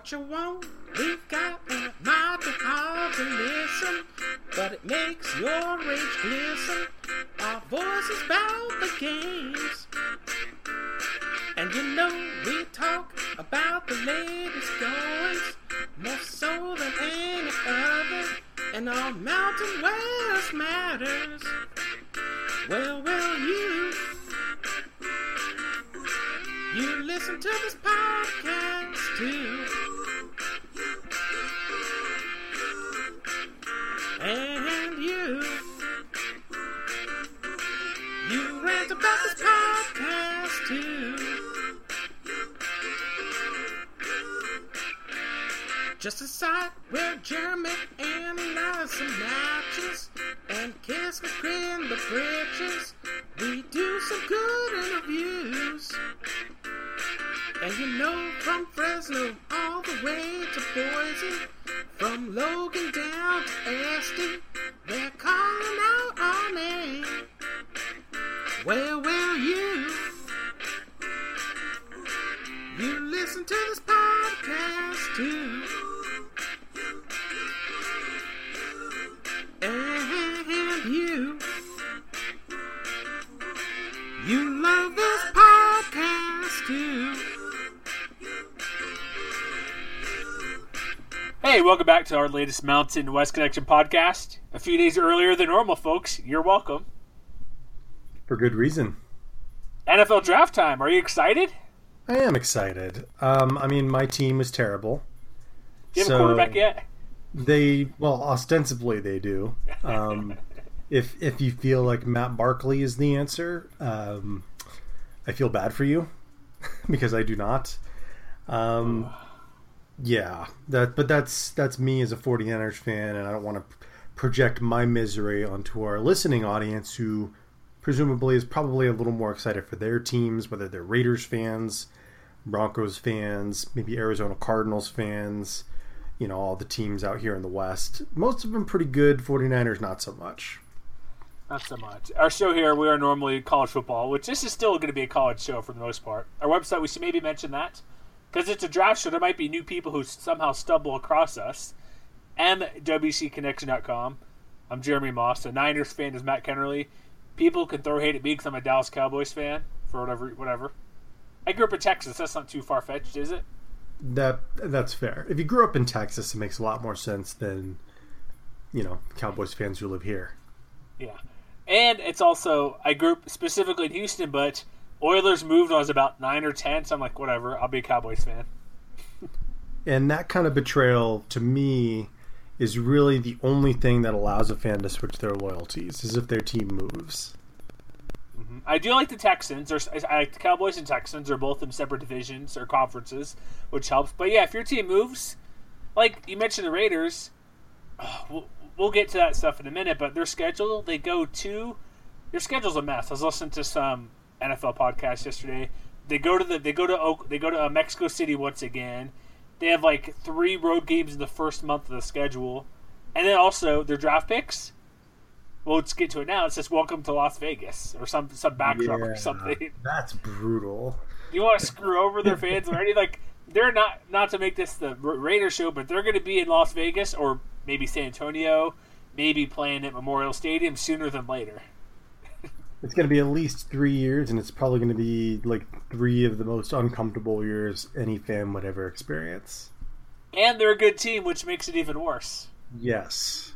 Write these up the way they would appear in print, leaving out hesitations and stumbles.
what you want. We've got a might be hard to listen, but it makes your rage glisten. Our voices about the games, and you know we talk about the latest goings, more so than any other, and all Mountain West matters. Well, you listen to this podcast too. And you rant about this podcast too. Just a site where Jeremy analyzes some matches and Kiss will grin the britches. We do some good interviews. And you know, from Fresno all the way to Boise, from Logan down to Esty, they're calling out our name. Well, you listen to this podcast too. And you love this podcast too. Hey, welcome back to our latest Mountain West Connection podcast. A few days earlier than normal, folks. You're welcome. For good reason. NFL draft time. Are you excited? I am excited. I mean, my team is terrible. Do you have a quarterback yet? Ostensibly they do. If you feel like Matt Barkley is the answer, I feel bad for you because I do not. Yeah, but that's me as a 49ers fan, and I don't want to project my misery onto our listening audience, who presumably is probably a little more excited for their teams, whether they're Raiders fans, Broncos fans, maybe Arizona Cardinals fans, you know, all the teams out here in the West. Most of them pretty good, 49ers not so much. Not so much. Our show here, we are normally college football, which this is still going to be a college show for the most part. Our website, we should maybe mention that, because it's a draft show. There might be new people who somehow stumble across us. MWCconnection.com. I'm Jeremy Moss. A Niners fan is Matt Kennerly. People can throw hate at me because I'm a Dallas Cowboys fan, for whatever. I grew up in Texas. That's not too far-fetched, is it? That's fair. If you grew up in Texas, it makes a lot more sense than, you know, Cowboys fans who live here. Yeah. And it's also, I grew up specifically in Houston, but Oilers moved when I was about 9 or 10, so I'm like, whatever, I'll be a Cowboys fan. And that kind of betrayal, to me, is really the only thing that allows a fan to switch their loyalties, is if their team moves. Mm-hmm. I do like the Texans. I like the Cowboys and Texans. They're both in separate divisions or conferences, which helps. But yeah, if your team moves, like you mentioned the Raiders, we'll get to that stuff in a minute, but their schedule, their schedule's a mess. I was listening to some NFL podcast yesterday. They go to Mexico City once again. They have like 3 road games in the first month of the schedule. And then also their draft picks. Well, let's get to it now. It says welcome to Las Vegas or some backdrop or something. That's brutal. You want to screw over their fans already? Like, they're not to make this the Raiders show, but they're going to be in Las Vegas or maybe San Antonio, maybe playing at Memorial Stadium sooner than later. It's going to be at least 3 years, and it's probably going to be like 3 of the most uncomfortable years any fan would ever experience. And they're a good team, which makes it even worse. Yes.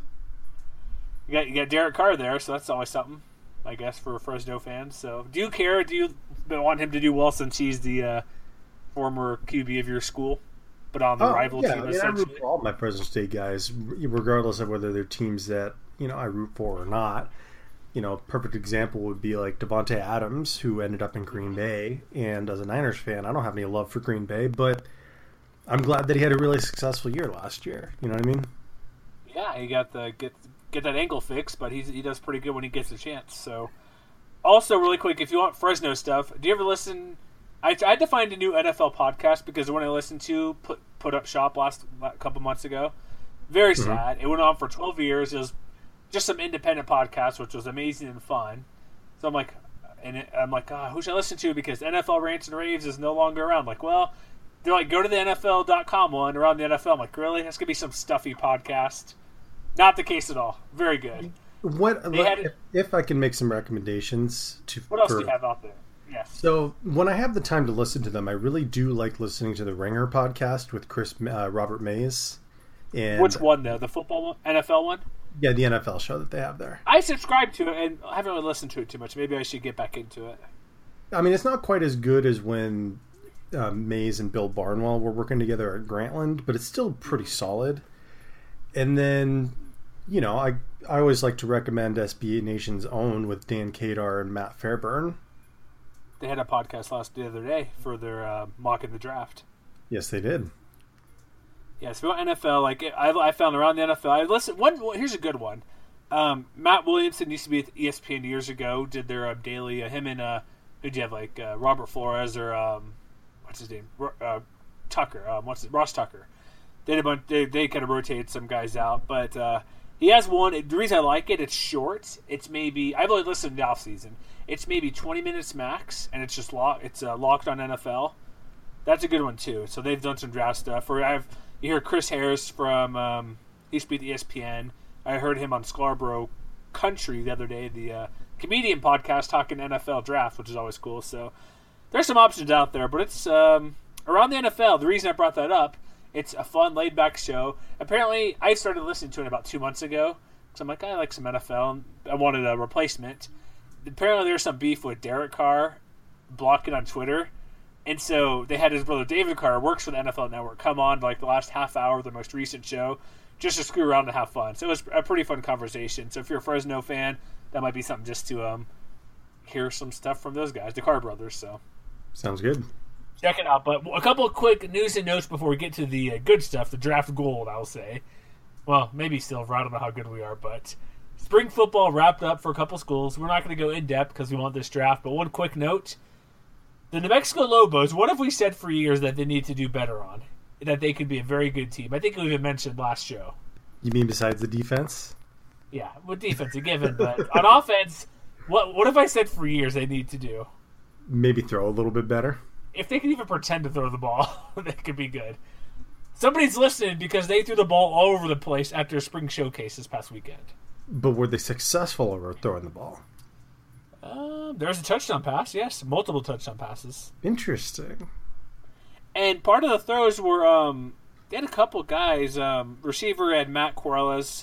You got Derek Carr there, so that's always something, I guess, for Fresno fans. So, do you care? Do you want him to do well since he's the former QB of your school, but on the rival team? Yeah, I root for all my Fresno State guys, regardless of whether they're teams that I root for or not. Perfect example would be like Devontae Adams, who ended up in Green Bay. And as a Niners fan, I don't have any love for Green Bay, but I'm glad that he had a really successful year last year. You know what I mean? Yeah, he got get that ankle fixed, but he does pretty good when he gets a chance. So, also really quick, if you want Fresno stuff, do you ever listen? I had to find a new NFL podcast because the one I listened to put up shop last couple months ago. Very sad. It went on for 12 years. It was just some independent podcasts, which was amazing and fun. So I'm like, who should I listen to? Because NFL Rants and Raves is no longer around. Like, well, They're like, go to the NFL.com one, around the NFL. I'm like, really? That's going to be some stuffy podcast. Not the case at all. Very good. If I can make some recommendations what else do you have out there? Yes. So when I have the time to listen to them, I really do like listening to the Ringer podcast with Robert Mays. And which one though? The football one? NFL one? Yeah, the NFL show that they have there. I subscribe to it and I haven't really listened to it too much. Maybe I should get back into it. I mean, it's not quite as good as when Mays and Bill Barnwell were working together at Grantland, but it's still pretty solid. And then, you know, I always like to recommend SB Nation's Own with Dan Kadar and Matt Fairburn. They had a podcast the other day for their mocking the draft. Yes, they did. Yeah, so about NFL, like I found around the NFL. I listened. Here's a good one. Matt Williamson used to be at ESPN years ago. Did their daily. Him and who'd you have, like Robert Flores or what's his name? Tucker. Ross Tucker. They did a bunch. They kind of rotated some guys out, but he has one. The reason I like it, it's short. It's maybe I've only listened to the off season. It's maybe 20 minutes max, and it's just It's Locked on NFL. That's a good one too. So they've done some draft stuff. Or you hear Chris Harris from used to be at ESPN. I heard him on Scarborough Country the other day, the comedian podcast talking NFL draft, which is always cool. So there's some options out there, but it's around the NFL. The reason I brought that up, it's a fun, laid-back show. Apparently, I started listening to it about 2 months ago because I'm like, I like some NFL. And I wanted a replacement. Apparently, there's some beef with Derek Carr blocking on Twitter. And so they had his brother David Carr, works for the NFL Network, come on like the last half hour of the most recent show just to screw around and have fun. So it was a pretty fun conversation. So if you're a Fresno fan, that might be something just to hear some stuff from those guys, the Carr brothers. So sounds good. Check it out. But a couple of quick news and notes before we get to the good stuff, the draft gold, I'll say. Well, maybe silver. I don't know how good we are, but spring football wrapped up for a couple schools. We're not going to go in depth because we want this draft, but one quick note. The New Mexico Lobos, what have we said for years that they need to do better on? That they could be a very good team. I think we even mentioned last show. You mean besides the defense? Yeah, with defense a given, but on offense, what have I said for years they need to do? Maybe throw a little bit better. If they can even pretend to throw the ball, they could be good. Somebody's listening because they threw the ball all over the place after a spring showcase this past weekend. But were they successful over throwing the ball? There's a touchdown pass, yes. Multiple touchdown passes. Interesting. And part of the throws were, they had a couple guys. Receiver had Matt Corrales,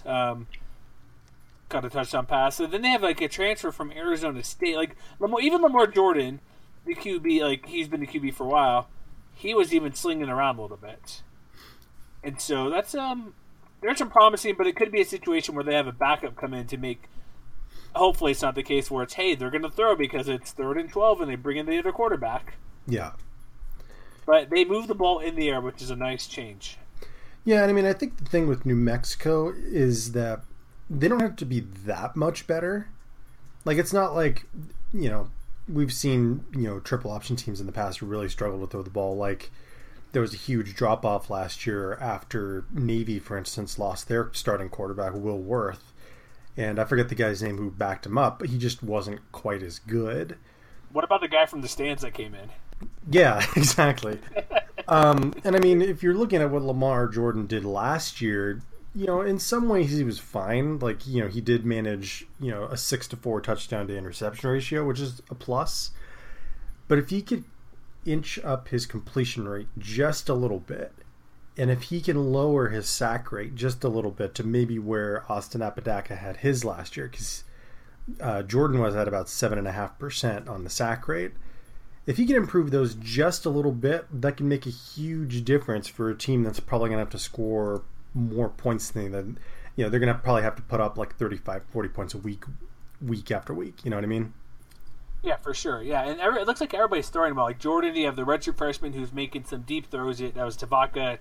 got a touchdown pass. And then they have like a transfer from Arizona State. Like even Lamar Jordan, the QB, like he's been the QB for a while. He was even slinging around a little bit. And so that's there's some promising, but it could be a situation where they have a backup come in to make. Hopefully it's not the case where it's, hey, they're going to throw because it's 3rd and 12 and they bring in the other quarterback. Yeah. But they move the ball in the air, which is a nice change. Yeah, and I mean, I think the thing with New Mexico is that they don't have to be that much better. Like, it's not like, you know, we've seen, you know, triple option teams in the past who really struggle to throw the ball. Like, there was a huge drop-off last year after Navy, for instance, lost their starting quarterback, Will Worth. And I forget the guy's name who backed him up, but he just wasn't quite as good. What about the guy from the stands that came in? Yeah, exactly. And I mean, if you're looking at what Lamar Jordan did last year, you know, in some ways he was fine. Like, you know, he did manage, you know, a 6-4 touchdown to interception ratio, which is a plus. But if he could inch up his completion rate just a little bit, and if he can lower his sack rate just a little bit to maybe where Austin Apodaca had his last year, because Jordan was at about 7.5% on the sack rate. If he can improve those just a little bit, that can make a huge difference for a team that's probably going to have to score more points than you know, they're going to probably have to put up like 35, 40 points a week after week. You know what I mean? Yeah, for sure. Yeah, and it looks like everybody's throwing well. Like Jordan, you have the redshirt freshman who's making some deep throws. That was Tavaka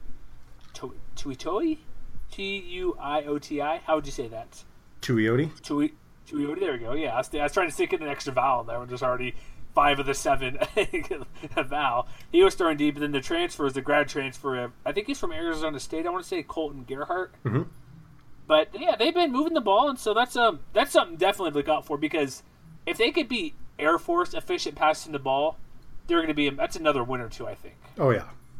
Tuioti? Tuioti? How would you say that? Tuioti? Tuioti, there we go. Yeah, I was trying to stick in an extra vowel there. There's already 5 of the 7 vowel. He was throwing deep, and then the transfer is the grad transfer. I think he's from Arizona State. I want to say Colton Gerhart. Mm-hmm. But, yeah, they've been moving the ball, and so that's something definitely to look out for because if they could be Air Force efficient passing the ball, they're going to be. That's another win or two, I think. Oh yeah,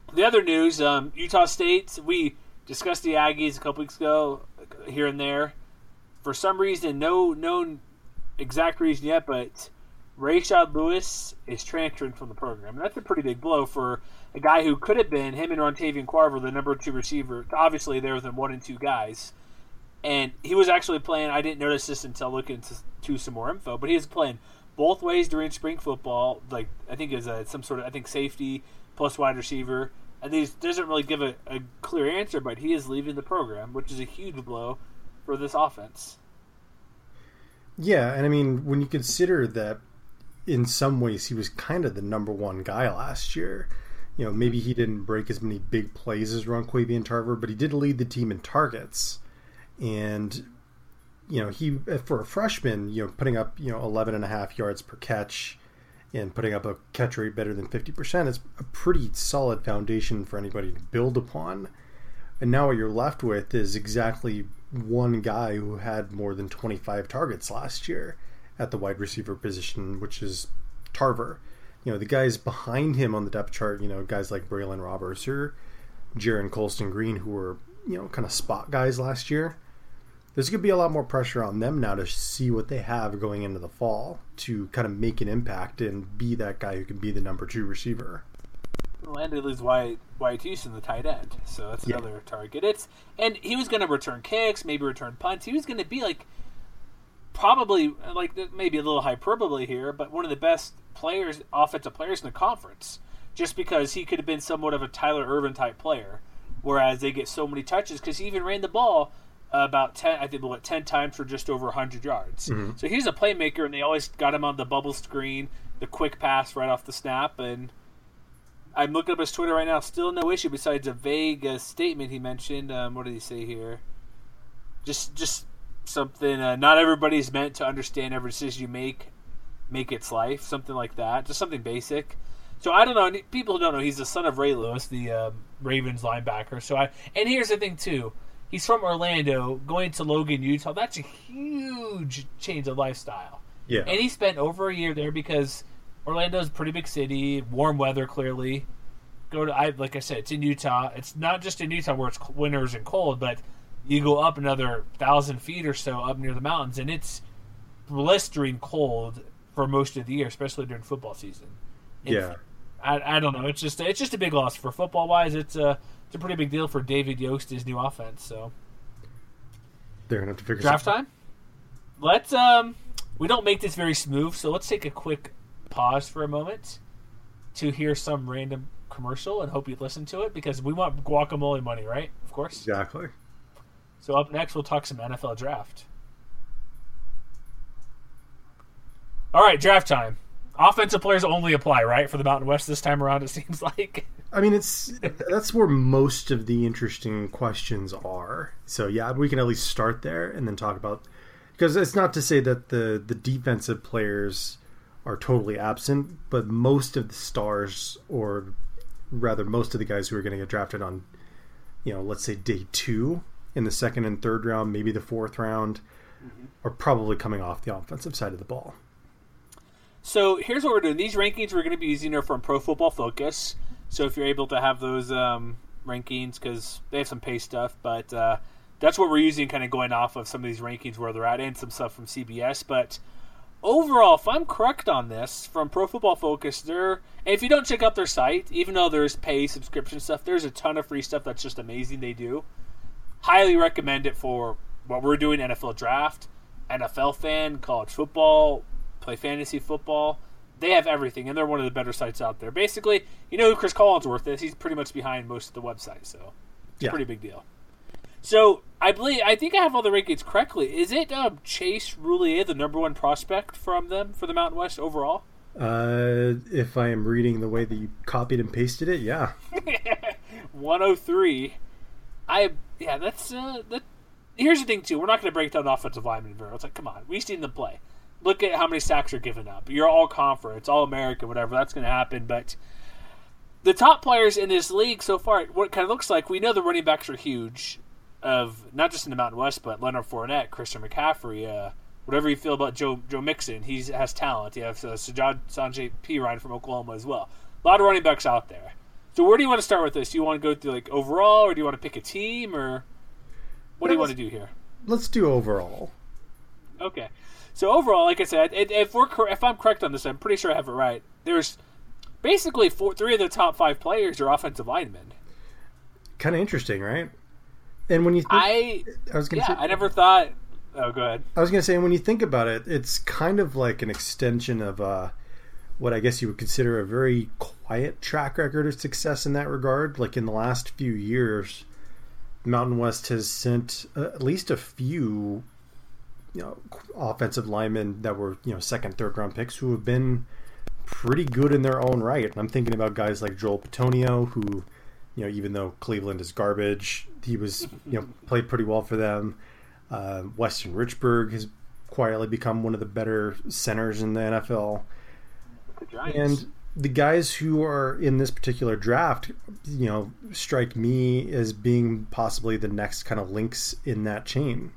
The other news, Utah State, we discussed the Aggies a couple weeks ago, here and there. For some reason, no known exact reason yet, but Rashad Lewis is transferring from the program. And that's a pretty big blow for a guy who could have been, him and Rontavian Carver, the number 2 receiver. Obviously, there were the 1 and 2 guys. And he was actually playing, I didn't notice this until looking into some more info, but he was playing both ways during spring football. Like, I think it was some sort of, safety plus wide receiver. And he doesn't really give a clear answer, but he is leaving the program, which is a huge blow for this offense. Yeah, and I mean, when you consider that in some ways he was kind of the number 1 guy last year, you know, maybe he didn't break as many big plays as Ronquavian Tarver, but he did lead the team in targets. And, you know, he, for a freshman, you know, putting up, 11.5 yards per catch and putting up a catch rate better than 50% is a pretty solid foundation for anybody to build upon. And now what you're left with is exactly one guy who had more than 25 targets last year at the wide receiver position, which is Tarver. You know, the guys behind him on the depth chart, you know, guys like Braylon Roberts or Jaron Colston Green, who were, you know, kind of spot guys last year. There's going to be a lot more pressure on them now to see what they have going into the fall to kind of make an impact and be that guy who can be the number 2 receiver. And they lose Wyatt Houston, the tight end, so that's another target. And he was going to return kicks, maybe return punts. He was going to be probably maybe a little hyperbole here, but one of the best offensive players in the conference, just because he could have been somewhat of a Tyler Ervin type player, whereas they get so many touches because he even ran the ball about 10 times for just over 100 yards. Mm-hmm. So he's a playmaker, and they always got him on the bubble screen, the quick pass right off the snap. And I'm looking up his Twitter right now. Still no issue besides a vague statement he mentioned. What did he say here? Just something. Not everybody's meant to understand every decision you make its life. Something like that. Just something basic. So I don't know. People who don't know, he's the son of Ray Lewis, the Ravens linebacker. And here's the thing too. He's from Orlando, going to Logan, Utah. That's a huge change of lifestyle. Yeah. And he spent over a year there because Orlando's a pretty big city, warm weather, clearly. Like I said, it's in Utah. It's not just in Utah where it's winters and cold, but you go up another 1,000 feet or so up near the mountains, and blistering cold for most of the year, especially during football season. Yeah. I don't know. It's just a big loss for football wise. It's a pretty big deal for David Yost, his new offense. So they're gonna have to figure draft something. time. Let's we don't make this very smooth, so let's take a quick pause for a moment to hear some random commercial and hope you listen to it because we want guacamole money, right? Of course. Exactly. So up next, we'll talk some NFL draft. All right, draft time. Offensive players only apply, right, for the Mountain West this time around, it seems like. I mean, that's where most of the interesting questions are. So, yeah, we can at least start there and then talk about... Because it's not to say that the defensive players are totally absent, but most of the stars, or rather most of the guys who are going to get drafted on, let's say day 2 in the 2nd and 3rd round, maybe the 4th round, are probably coming off the offensive side of the ball. So here's what we're doing. These rankings we're going to be using are from Pro Football Focus. So if you're able to have those rankings, because they have some pay stuff, but that's what we're using, kind of going off of some of these rankings where they're at, and some stuff from CBS. But overall, if I'm correct on this, from Pro Football Focus, and if you don't check out their site, even though there's pay subscription stuff, there's a ton of free stuff that's just amazing they do. Highly recommend it for what we're doing, NFL Draft, NFL Fan, college football, play fantasy football. They have everything, and they're one of the better sites out there. Basically, you know who Chris Collinsworth is. He's pretty much behind most of the website, so it's a pretty big deal. So I think I have all the rankings correctly. Is it Chase Roulier, the number 1 prospect from them for the Mountain West overall? If I am reading the way that you copied and pasted it, yeah. 103. Here's the thing too. We're not going to break down the offensive lineman very. It's like, come on, we've seen them play. Look at how many sacks are given up. You're all conference, all American, whatever. That's going to happen. But the top players in this league so far, what it kind of looks like, we know the running backs are huge. Of not just in the Mountain West, but Leonard Fournette, Christian McCaffrey, whatever you feel about Joe Mixon, he has talent. You have Sanjay P. Ryan from Oklahoma as well. A lot of running backs out there. So where do you want to start with this? Do you want to go through like overall, or do you want to pick a team, or what do you want to do here? Let's do overall. Okay. So overall, like I said, if I'm correct on this, I'm pretty sure I have it right. There's basically three of the top 5 players are offensive linemen. Kind of interesting, right? And when you think, I never thought. Oh, go ahead. I was going to say, when you think about it, it's kind of like an extension of what I guess you would consider a very quiet track record of success in that regard. Like in the last few years, Mountain West has sent at least a few, offensive linemen that were, second, third round picks who have been pretty good in their own right. And I'm thinking about guys like Joel Petonio, who, even though Cleveland is garbage, he was, played pretty well for them. Weston Richburg has quietly become one of the better centers in the NFL. And the guys who are in this particular draft, strike me as being possibly the next kind of links in that chain.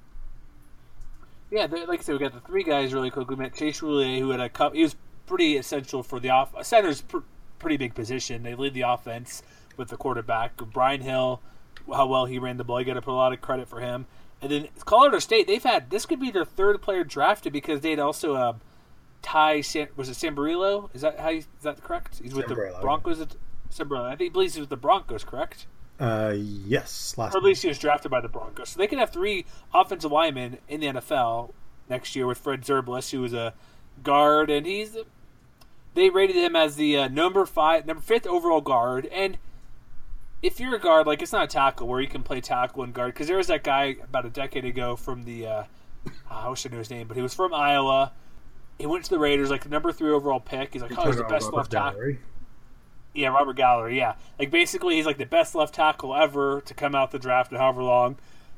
Yeah, like I said, we got the 3 guys really quick. We met Chase Roullier, who had he was pretty essential for the center's pretty big position. They lead the offense with the quarterback. Brian Hill, how well he ran the ball, you got to put a lot of credit for him. And then Colorado State, this could be their 3rd player drafted because they'd also was it Sambarillo? Is that correct? He's with the Broncos. Sambarillo. I think he believes he's with the Broncos, correct? Yes. Or at least he was drafted by the Broncos. So they can have 3 offensive linemen in the NFL next year with Fred Zerbelis, who was a guard, and they rated him as the number 5th overall guard. And if you're a guard, like, it's not a tackle where you can play tackle and guard, because there was that guy about a decade ago from the I wish I knew his name, but he was from Iowa. He went to the Raiders, like the number 3 overall pick. He's like, he's the best left tackle. Yeah, Robert Gallery, yeah. Like, basically, he's like the best left tackle ever to come out the draft in however long.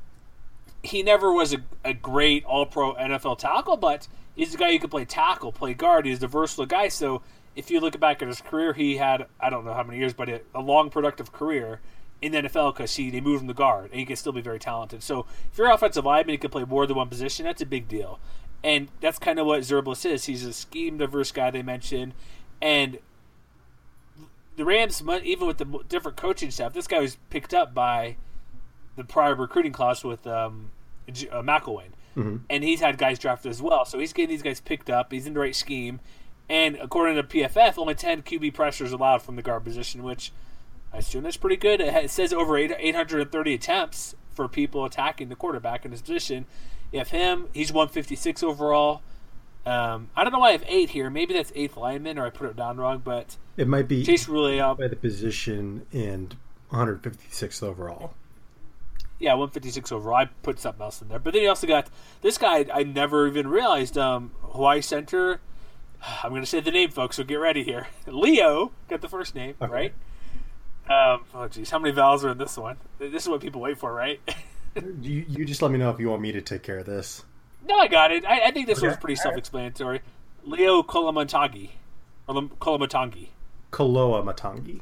He never was a great all-pro NFL tackle, but he's a guy who could play tackle, play guard. He's a versatile guy. So if you look back at his career, he had, I don't know how many years, but a long, productive career in the NFL because they moved him to guard, and he can still be very talented. So if you're an offensive lineman, you can play more than one position. That's a big deal. And that's kind of what Zerbelis is. He's a scheme-diverse guy they mentioned. And the Rams, even with the different coaching staff, this guy was picked up by the prior recruiting class with McElwain. Mm-hmm. And he's had guys drafted as well. So he's getting these guys picked up. He's in the right scheme. And according to PFF, only 10 QB pressures allowed from the guard position, which I assume that's pretty good. It says over 830 attempts for people attacking the quarterback in his position. You have him. He's 156 overall. I don't know why I have 8 here. Maybe that's 8th lineman, or I put it down wrong. But it might be Chase Roullier by the position and 156th overall. Yeah, 156 overall. I put something else in there. But then you also got this guy I never even realized. Hawaii Center. I'm going to say the name, folks, so get ready here. Leo got the first name, okay. Right? Oh, geez. How many vowels are in this one? This is what people wait for, right? You just let me know if you want me to take care of this. No, I got it. I think this was pretty self-explanatory. Leo Koloamatangi. Or Koloamatangi. Koloamatangi.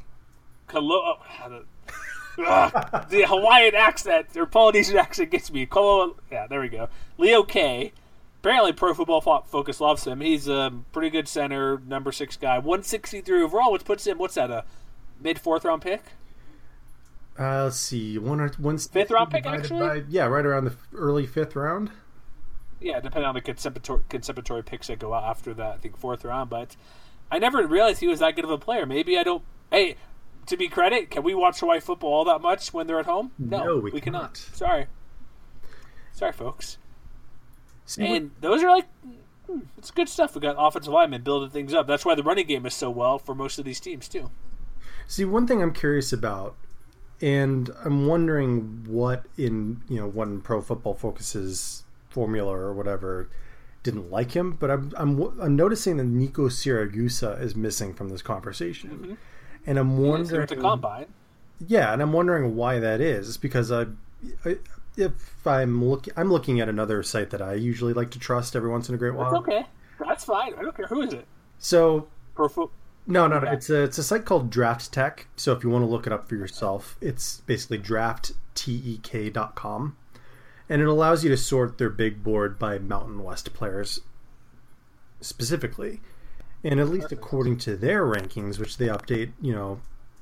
The Hawaiian accent, or Polynesian accent gets me. Yeah, there we go. Leo K. Apparently Pro Football Focus loves him. He's a pretty good center, number 6 guy. 163 overall, which puts him, what's that, a mid-4th round pick? Let's see. 5th round pick, actually? Yeah, right around the early 5th round. Yeah, depending on the conceptory picks that go out after that, I think 4th round. But I never realized he was that good of a player. Maybe I don't... Hey, to be credit, can we watch Hawaii football all that much when they're at home? No, we cannot. Sorry, folks. And those are it's good stuff. We got offensive linemen building things up. That's why the running game is so well for most of these teams, too. See, one thing I'm curious about, and I'm wondering what in Pro Football Focus's formula or whatever didn't like him, but I'm noticing that Nico Siragusa is missing from this conversation, mm-hmm. and I'm wondering to combine. Yeah, and I'm wondering why that is. It's because if I'm looking at another site that I usually like to trust every once in a great while. That's okay, that's fine. I don't care who is it. So No. Okay. It's a site called Draft Tech. So if you want to look it up for yourself, it's basically drafttek.com. And it allows you to sort their big board by Mountain West players specifically. And at least according to their rankings, which they update,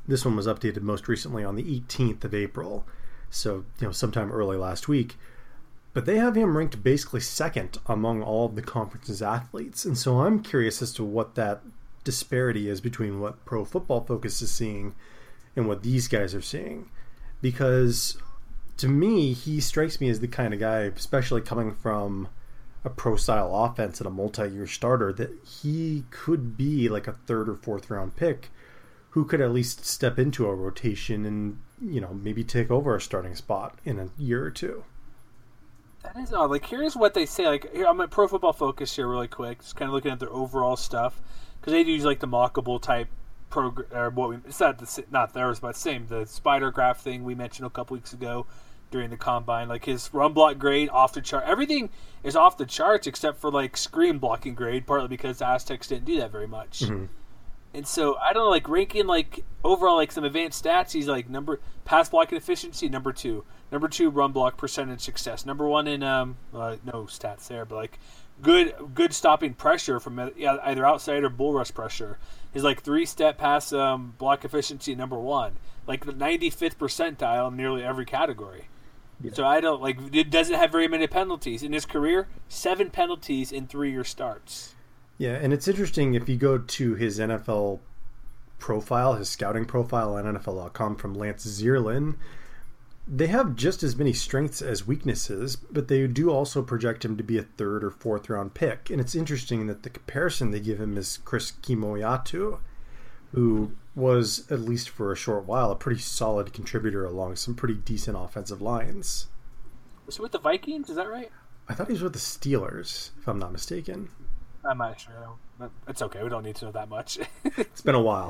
This one was updated most recently on the 18th of April, so sometime early last week. But they have him ranked basically second among all of the conference's athletes. And so I'm curious as to what that disparity is between what Pro Football Focus is seeing and what these guys are seeing. Because to me, he strikes me as the kind of guy, especially coming from a pro-style offense and a multi-year starter, that he could be like a third or fourth round pick who could at least step into a rotation and, maybe take over a starting spot in a year or two. That is odd. Like, here's what they say. Like, here, I'm at Pro Football Focus here really quick, just kind of looking at their overall stuff, because they use like the mockable type program, or what we, it's not theirs, but same, the spider graph thing we mentioned a couple weeks ago during the combine. Like, his run block grade off the chart. Everything is off the charts except for like screen blocking grade, partly because the Aztecs didn't do that very much. Mm-hmm. And so I don't know, like ranking like overall like some advanced stats. He's like pass blocking efficiency number 2 run block percentage success, number 1 in no stats there, but like good stopping pressure from either outside or bull rush pressure. His like 3-step pass block efficiency number 1, like the 95th percentile in nearly every category. Yeah. So I don't like, it doesn't have very many penalties in his career. 7 penalties in 3-year starts. Yeah, and it's interesting if you go to his NFL profile, his scouting profile on NFL.com from Lance Zierlein, they have just as many strengths as weaknesses, but they do also project him to be a third or fourth round pick. And it's interesting that the comparison they give him is Chris Kimoyatu, who was, at least for a short while, a pretty solid contributor along some pretty decent offensive lines. Was he with the Vikings? Is that right? I thought he was with the Steelers, if I'm not mistaken. I'm not sure, but it's okay. We don't need to know that much. It's been a while.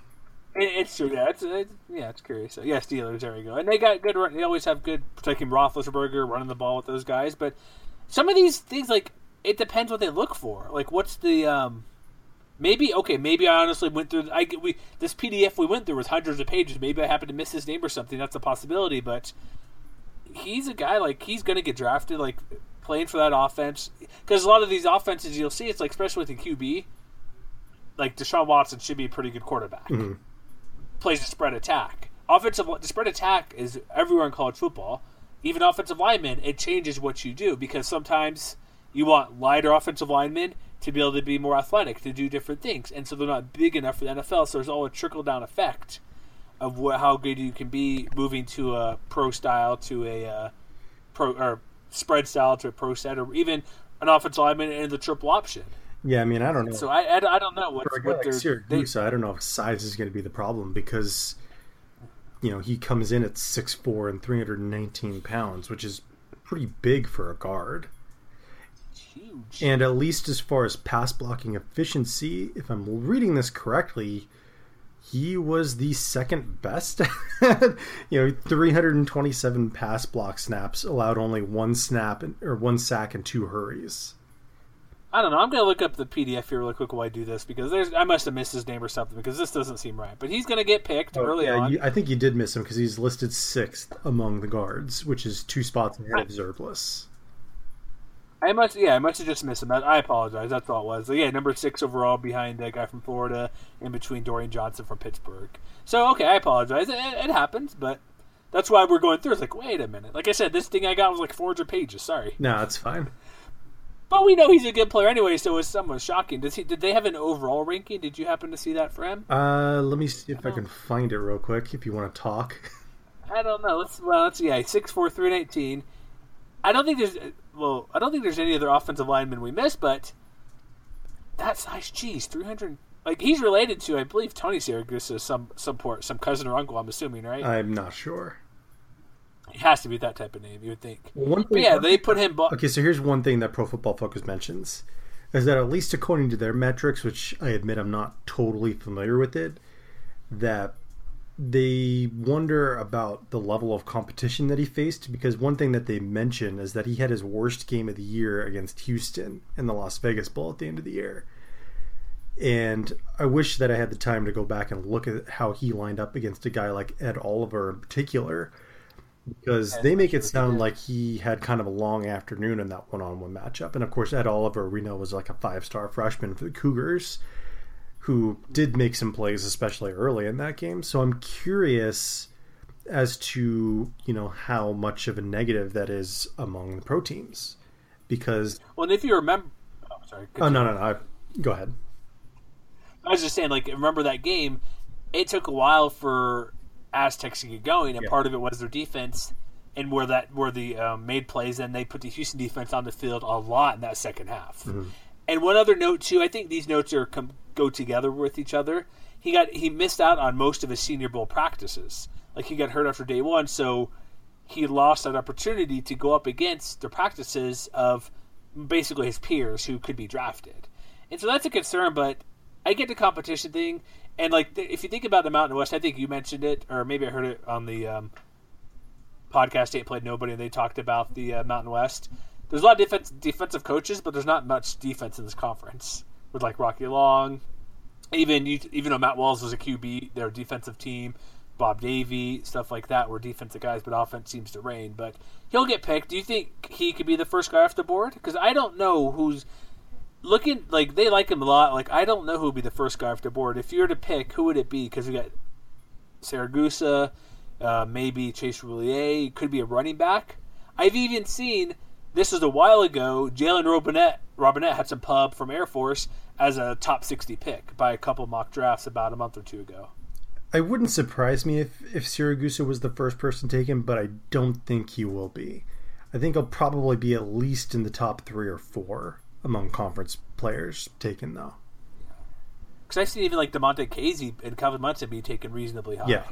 It's true. Yeah, it's curious. So, yeah, Steelers. There we go. And they got good. They always have good protecting Roethlisberger, running the ball with those guys. But some of these things, like, it depends what they look for. Like, what's the maybe I honestly went through. This PDF we went through was hundreds of pages. Maybe I happened to miss his name or something. That's a possibility. But he's a guy, like, he's going to get drafted, like, playing for that offense, because a lot of these offenses you'll see, it's like, especially with the QB, like Deshaun Watson should be a pretty good quarterback. Mm-hmm. Plays a spread attack. The spread attack is everywhere in college football. Even offensive linemen, it changes what you do, because sometimes you want lighter offensive linemen to be able to be more athletic, to do different things, and so they're not big enough for the NFL. So there's all a trickle down effect of how good you can be moving to a pro style to a pro or spread style to a pro set, or even an offensive lineman in the triple option. Yeah, I mean, I don't know. So I don't know what they're. Syracuse, I don't know if size is going to be the problem, because he comes in at 6'4" and 319 pounds, which is pretty big for a guard. It's huge. And at least as far as pass blocking efficiency, if I'm reading this correctly, he was the second best. 327 pass block snaps, allowed only 1 sack and 2 hurries. I don't know. I'm going to look up the PDF here really quick while I do this, because I must have missed his name or something, because this doesn't seem right. But he's going to get picked early on. I think you did miss him, because he's listed 6th among the guards, which is 2 spots ahead of Zerblus. I must have just missed him. I apologize. That's all it was. Yeah, number 6 overall behind that guy from Florida, in between Dorian Johnson from Pittsburgh. So, okay, I apologize. It happens, but that's why we're going through. It's like, wait a minute. Like I said, this thing I got was like 400 pages. Sorry. No, it's fine. But we know he's a good player anyway, so it was somewhat shocking. Did they have an overall ranking? Did you happen to see that for him? Let me see if I can find it real quick, if you want to talk. I don't know. Let's see. 6'4", 319. I don't think there's any other offensive linemen we missed, but that size, 300. Like, he's related to, I believe, Tony Syracuse, some cousin or uncle. I'm assuming, right? I'm not sure. It has to be that type of name, you would think. They put him. Okay, so here's one thing that Pro Football Focus mentions, is that at least according to their metrics, which I admit I'm not totally familiar with it, that they wonder about the level of competition that he faced, because one thing that they mention is that he had his worst game of the year against Houston in the Las Vegas Bowl at the end of the year. And I wish that I had the time to go back and look at how he lined up against a guy like Ed Oliver in particular, because they make it sound like he had kind of a long afternoon in that one-on-one matchup. And of course, Ed Oliver, we know, was like a 5-star freshman for the Cougars. who did make some plays, especially early in that game. So I'm curious as to, how much of a negative that is among the pro teams. Because... Well, and if you remember... Oh, sorry. No. Go ahead. I was just saying, remember that game? It took a while for Aztecs to get going, and part of it was their defense, and where the made plays, and they put the Houston defense on the field a lot in that second half. Mm-hmm. And one other note too, I think these notes go together with each other. He missed out on most of his Senior Bowl practices. He got hurt after day one, so he lost that opportunity to go up against the practices of basically his peers who could be drafted. And so that's a concern, but I get the competition thing. And if you think about the Mountain West, I think you mentioned it, or maybe I heard it on the podcast Ain't Played Nobody, and they talked about the Mountain West. There's a lot of defensive coaches, but there's not much defense in this conference. With Rocky Long, even though Matt Wells was a QB, they're a defensive team. Bob Davie, stuff like that, were defensive guys, but offense seems to reign. But he'll get picked. Do you think he could be the first guy off the board? Because I don't know who's looking. They like him a lot. I don't know who would be the first guy off the board. If you were to pick, who would it be? Because we got Saragusa, maybe Chase Roulier. Could be a running back. I've even seen, this was a while ago, Jalen Robinette had some pub from Air Force as a top 60 pick by a couple mock drafts about a month or two ago. I wouldn't surprise me if Siragusa was the first person taken, but I don't think he will be. I think he'll probably be at least in the top 3 or 4 among conference players taken, though. Because I've seen even DeMonte Casey and Calvin Munson be taken reasonably high. Yeah.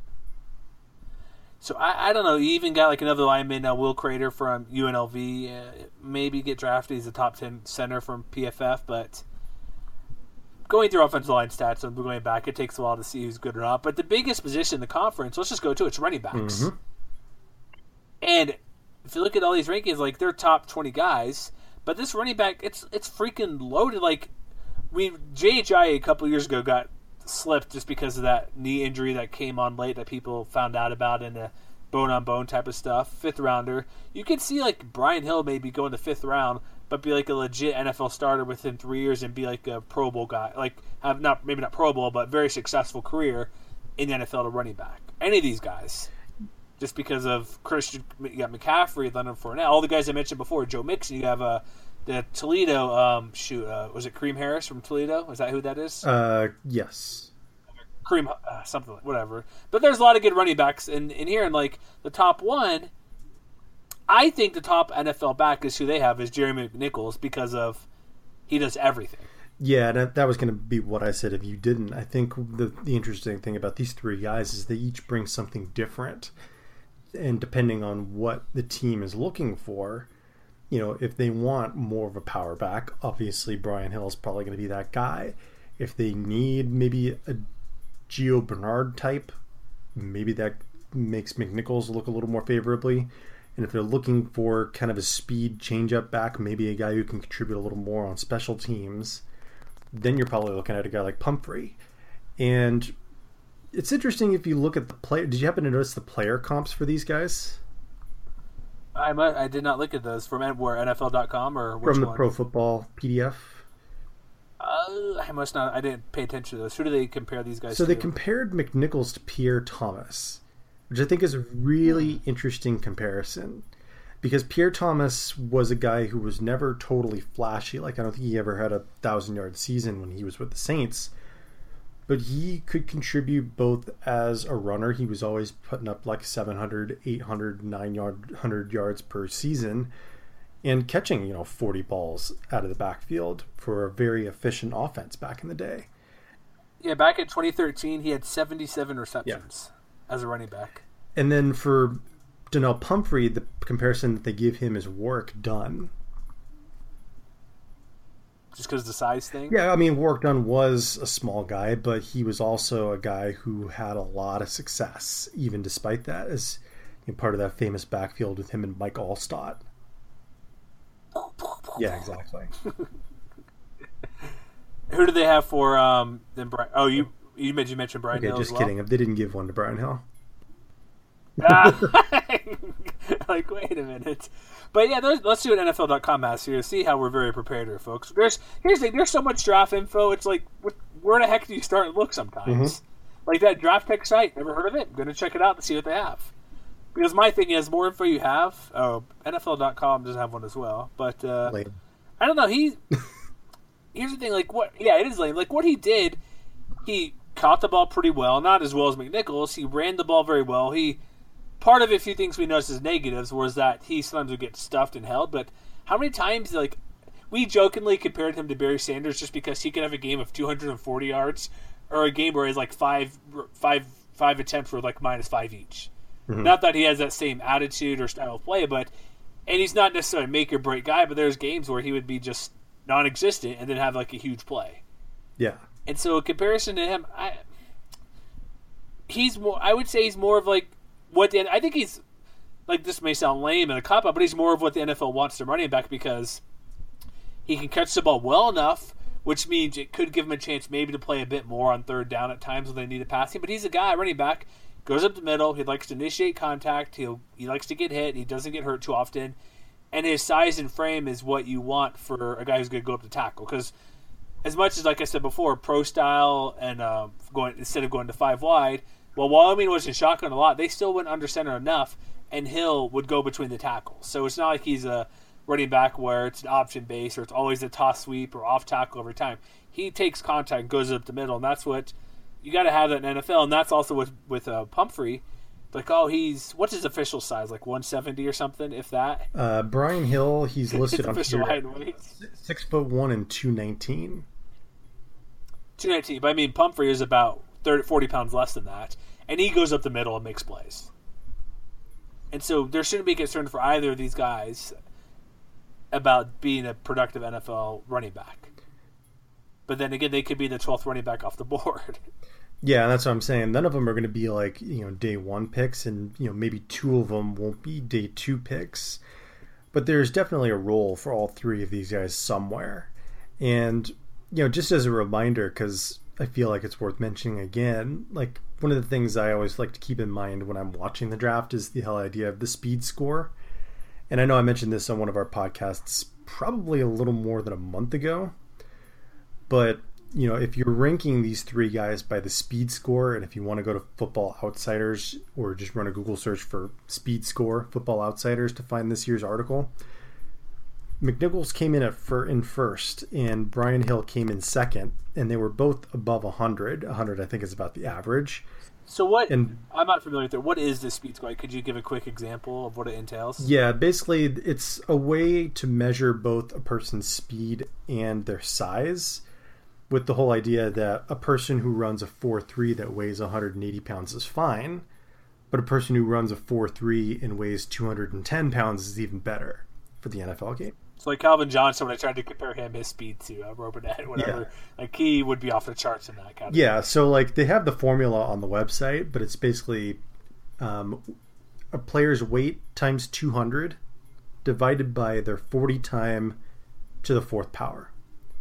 So I don't know. You even got another lineman, Will Crater from UNLV, maybe get drafted. He's a top 10 center from PFF, but going through offensive line stats and going back, it takes a while to see who's good or not. But the biggest position in the conference, let's just go to it's running backs. Mm-hmm. And if you look at all these rankings, they're top 20 guys, but this running back, it's freaking loaded. J.H.I. a couple years ago got slipped just because of that knee injury that came on late that people found out about in the bone-on-bone type of stuff. 5th rounder. You could see Brian Hill maybe go in the 5th round, but be a legit NFL starter within 3 years and be a Pro Bowl guy. Have maybe not Pro Bowl, but very successful career in the NFL to running back. Any of these guys. Just because of Christian, you got McCaffrey, Leonard Fournette, all the guys I mentioned before, Joe Mixon, you have the Toledo, was it Kareem Harris from Toledo? Is that who that is? Yes. Kareem, something, whatever. But there's a lot of good running backs in here, and the top one, I think the top NFL back is who they have is Jeremy McNichols because of he does everything. Yeah, that was going to be what I said if you didn't. I think the interesting thing about these 3 guys is they each bring something different. And depending on what the team is looking for, if they want more of a power back, obviously Brian Hill is probably going to be that guy. If they need maybe a Gio Bernard type, maybe that makes McNichols look a little more favorably. And if they're looking for kind of a speed change-up back, maybe a guy who can contribute a little more on special teams, then you're probably looking at a guy like Pumphrey. And it's interesting if you look at the player. Did you happen to notice the player comps for these guys? I did not look at those from where NFL.com or which from the one? Pro Football PDF. I must not. I didn't pay attention to those. Who do they compare these guys to? So they compared McNichols to Pierre Thomas, which I think is a really interesting comparison. Because Pierre Thomas was a guy who was never totally flashy. I don't think he ever had a 1,000-yard season when he was with the Saints. But he could contribute both as a runner. He was always putting up 700, 800, 900 yards per season. And catching, 40 balls out of the backfield for a very efficient offense back in the day. Yeah, back in 2013, he had 77 receptions as a running back. And then for Donnell Pumphrey, the comparison that they give him is work done. Just because of the size thing? Yeah, work done was a small guy, but he was also a guy who had a lot of success, even despite that, as part of that famous backfield with him and Mike Allstott. Yeah, exactly. Who do they have for then Brian? Oh, you mentioned Brian Hill. Just kidding. They didn't give one to Brian Hill. Wait a minute. But yeah, let's do an NFL.com mass here. See how we're very prepared here, folks. Here's the thing. There's so much draft info. It's where the heck do you start and look sometimes? Like that draft pick site, never heard of it. I'm going to check it out to see what they have. Because my thing is, more info you have, NFL.com does have one as well. But I don't know. Here's the thing. Like what? Yeah, it is lame. Like what he did, he caught the ball pretty well. Not as well as McNichols. He ran the ball very well. Part of it, a few things we noticed as negatives was that he sometimes would get stuffed and held. But how many times, like, we jokingly compared him to Barry Sanders just because he could have a game of 240 yards or a game where he's like five attempts for like -5 each. Not that he has that same attitude or style of play, and he's not necessarily a make or break guy, but there's games where he would be just non-existent and then have like a huge play. Yeah. And so in comparison to him, I would say he's more of like I think he's like, this may sound lame and a cop-out, but he's more of what the NFL wants to running back because he can catch the ball well enough, which means it could give him a chance maybe to play a bit more on third down at times when they need a passing. But he's a guy, running back, goes up the middle. He likes to initiate contact. He likes to get hit. He doesn't get hurt too often. And his size and frame is what you want for a guy who's going to go up to tackle. Because as much as, like I said before, pro style and instead of going to 5 wide, well, Wyoming was in shotgun a lot. They still went under center enough, and Hill would go between the tackles. So it's not like he's a running back where it's an option base or it's always a toss sweep or off tackle every time. He takes contact and goes up the middle, and that's what you got to have that in NFL. And that's also with Pumphrey. Like, what's his official size? Like 170 or something, if that. Brian Hill, he's listed on official here. height and weight. 6'1" and 219. 219, but I mean Pumphrey is about 40 pounds less than that, and he goes up the middle and makes plays. And so there shouldn't be concern for either of these guys about being a productive NFL running back. But then again, they could be the 12th running back off the board. Yeah, that's what I'm saying. None of them are going to be like, day 1 picks, and maybe 2 of them won't be day 2 picks. But there's definitely a role for all 3 of these guys somewhere. And just as a reminder, because I feel like it's worth mentioning again, like one of the things I always like to keep in mind when I'm watching the draft is the whole idea of the speed score. And I know I mentioned this on one of our podcasts probably a little more than a month ago. But, if you're ranking these 3 guys by the speed score, and if you want to go to Football Outsiders or just run a Google search for speed score, Football Outsiders, to find this year's article, McNichols came in in first, and Brian Hill came in second, and they were both above 100. 100, I think, is about the average. So I'm not familiar with it. What is this speed score? Could you give a quick example of what it entails? Yeah, basically, it's a way to measure both a person's speed and their size, with the whole idea that a person who runs a 4.3 that weighs 180 pounds is fine, but a person who runs a 4.3 and weighs 210 pounds is even better for the NFL game. So like Calvin Johnson, when I tried to compare his speed to Robinette, whatever, like he would be off the charts in that category. Yeah, so like they have the formula on the website, but it's basically a player's weight times 200 divided by their 40 time to the 4th power.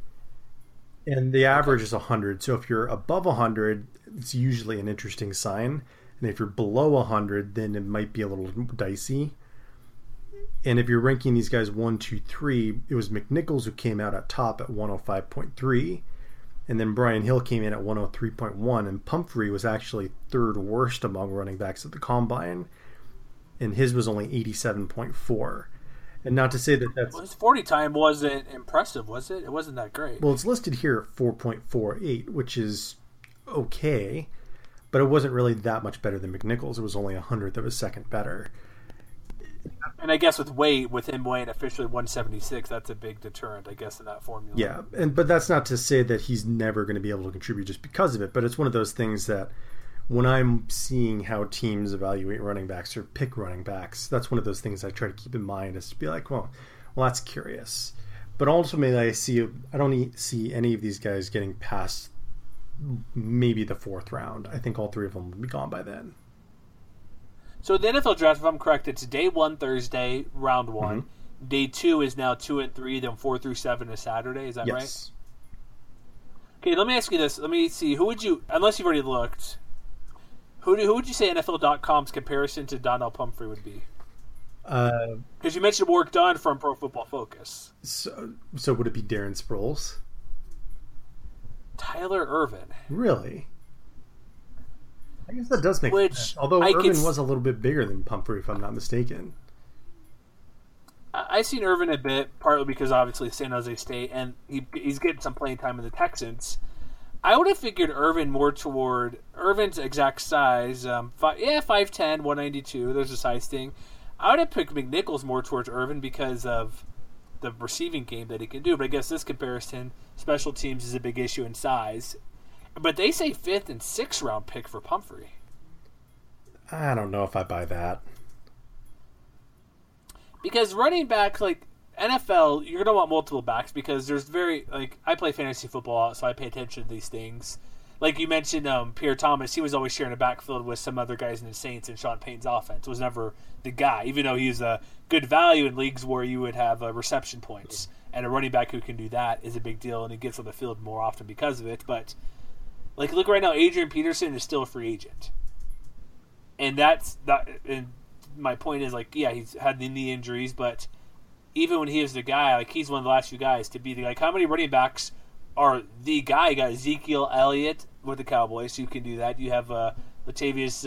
And the average is 100. So if you're above 100, it's usually an interesting sign. And if you're below 100, then it might be a little dicey. And if you're ranking these guys 1, 2, 3, it was McNichols who came out at top at 105.3, and then Brian Hill came in at 103.1, and Pumphrey was actually 3rd worst among running backs at the combine, and his was only 87.4. And not to say that's... Well, his 40 time wasn't impressive, was it? It wasn't that great. Well, it's listed here at 4.48, which is okay, but it wasn't really that much better than McNichols. It was only 100 that was second better. And I guess with him weighing officially 176, that's a big deterrent, I guess, in that formula. Yeah, but that's not to say that he's never going to be able to contribute just because of it. But it's one of those things that when I'm seeing how teams evaluate running backs or pick running backs, that's one of those things I try to keep in mind, is to be like, well, that's curious. But ultimately, I don't see any of these guys getting past maybe the 4th round. I think all 3 of them will be gone by then. So the NFL draft, if I'm correct, it's day 1 Thursday, round 1. Mm-hmm. Day 2 is now 2 and 3, then 4 through 7 is Saturday. Is that right? Yes. Okay, let me ask you this. Let me see. Who would you, unless you've already looked, who would you say NFL.com's comparison to Donnell Pumphrey would be? Because you mentioned work done from Pro Football Focus. So would it be Darren Sproles? Tyler Ervin. Really? I guess that does make sense. Although Ervin was a little bit bigger than Pumphrey, if I'm not mistaken. I've seen Ervin a bit, partly because obviously San Jose State, and he's getting some playing time in the Texans. I would have figured Ervin more toward Ervin's exact size. 5'10", 192. There's a size thing. I would have picked McNichols more towards Ervin because of the receiving game that he can do. But I guess this comparison, special teams is a big issue in size. But they say 5th and 6th round pick for Pumphrey. I don't know if I buy that. Because running back, like NFL, you're going to want multiple backs because there's I play fantasy football, so I pay attention to these things. Like you mentioned, Pierre Thomas, he was always sharing a backfield with some other guys in the Saints, and Sean Payton's offense was never the guy, even though he was a good value in leagues where you would have reception points. And a running back who can do that is a big deal, and he gets on the field more often because of it. But like, look right now, Adrian Peterson is still a free agent. And and my point is, like, yeah, he's had the knee injuries, but even when he was the guy, like, he's one of the last few guys to be the guy. Like, how many running backs are the guy? You got Ezekiel Elliott with the Cowboys, who can do that. You have Latavius,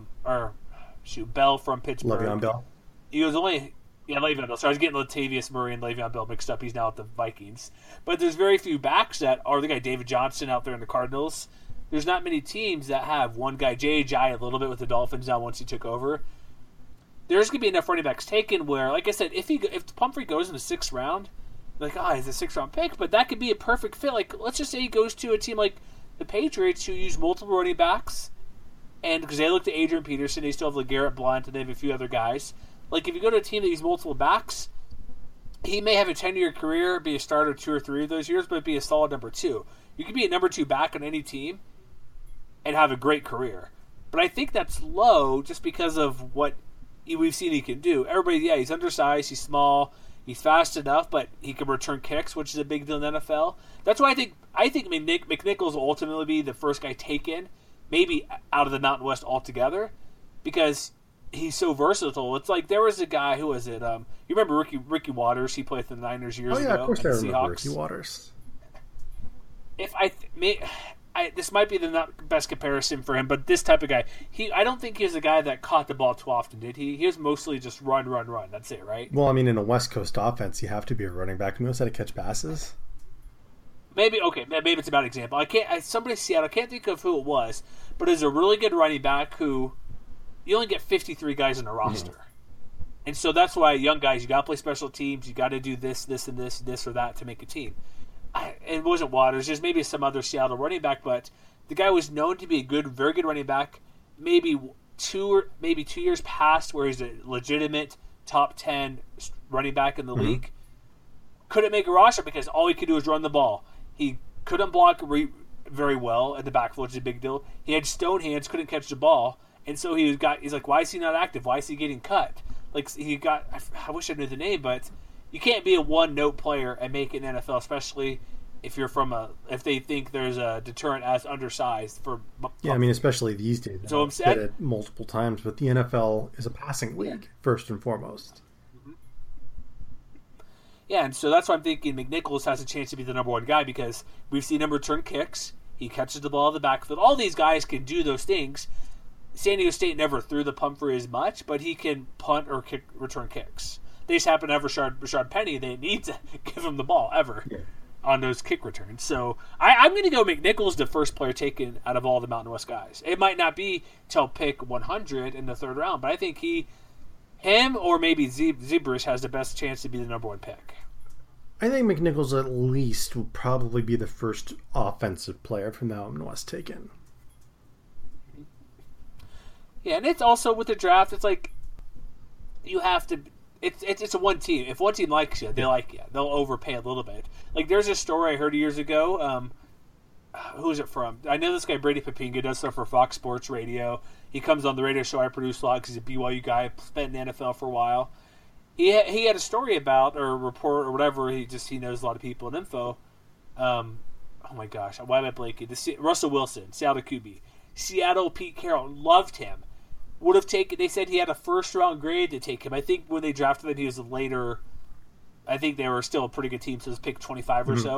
Bell from Pittsburgh. Le'Veon Bell. He was only... Yeah, Le'Veon Bell. So I was getting Latavius Murray and Le'Veon Bell mixed up. He's now at the Vikings. But there's very few backs that are the guy. David Johnson out there in the Cardinals. There's not many teams that have one guy. J.J. a little bit with the Dolphins now once he took over. There's going to be enough running backs taken where, like I said, if Pumphrey goes in the 6th round, like, he's a 6th round pick, but that could be a perfect fit. Like, let's just say he goes to a team like the Patriots who use multiple running backs, and because they look at Adrian Peterson, they still have LeGarrette Blount, and they have a few other guys. Like, if you go to a team that uses multiple backs, he may have a 10-year career, be a starter 2 or 3 of those years, but be a solid number 2. You could be a number 2 back on any team and have a great career. But I think that's low just because of what we've seen he can do. Everybody, he's undersized, he's small, he's fast enough, but he can return kicks, which is a big deal in the NFL. That's why I think McNichols will ultimately be the first guy taken, maybe out of the Mountain West altogether, because he's so versatile. It's like there was a guy, who was it? You remember Ricky Waters? He played for the Niners years ago. Oh yeah, of course I remember Seahawks. Ricky Waters. If this might be the not best comparison for him, but this type of guy, I don't think he was a guy that caught the ball too often, did he? He was mostly just run. That's it, right? Well, I mean, in a West Coast offense, you have to be a running back who knows how to catch passes. Maybe it's a bad example. Somebody in Seattle, I can't think of who it was, but is a really good running back who you only get 53 guys in a roster. Mm-hmm. And so that's why young guys, you got to play special teams, you got to do this, and this or that to make a team. It wasn't Waters, just maybe some other Seattle running back, but the guy was known to be a very good running back, maybe 2 years past where he's a legitimate top 10 running back in the league. Couldn't make a roster because all he could do was run the ball. He couldn't block very well at the backfield, which is a big deal. He had stone hands, couldn't catch the ball, and so he's like, why is he not active? Why is he getting cut? Like, I wish I knew the name, but you can't be a one-note player and make it in the NFL, especially if you're if they think there's a deterrent as undersized for. Yeah, I mean, especially these days. So I'm saying it multiple times, but the NFL is a passing league first and foremost. Yeah, and so that's why I'm thinking McNichols has a chance to be the number 1 guy because we've seen him return kicks. He catches the ball in the backfield. All these guys can do those things. San Diego State never threw the Pumphrey as much, but he can punt or return kicks. They just happen to have Rashard Penny. They need to give him the ball ever on those kick returns. So I'm going to go McNichols, the first player taken out of all the Mountain West guys. It might not be till pick 100 in the 3rd round, but I think him or maybe Zebrus has the best chance to be the number 1 pick. I think McNichols at least will probably be the first offensive player from the Mountain West taken. Yeah, and it's also with the draft, it's like you have to. It's a one team. If one team likes you, they like you. They'll overpay a little bit. Like there's a story I heard years ago. Who is it from? I know this guy Brady Papinga does stuff for Fox Sports Radio. He comes on the radio show I produce a lot because he's a BYU guy, spent in the NFL for a while. He had a story about, or a report, or whatever. He knows a lot of people and info. Oh my gosh, why am I blanking? Russell Wilson, Seattle QB. Seattle Pete Carroll loved him. Would have taken. They said he had a 1st round grade to take him. I think when they drafted him, he was later. I think they were still a pretty good team, so it was pick 25 or so.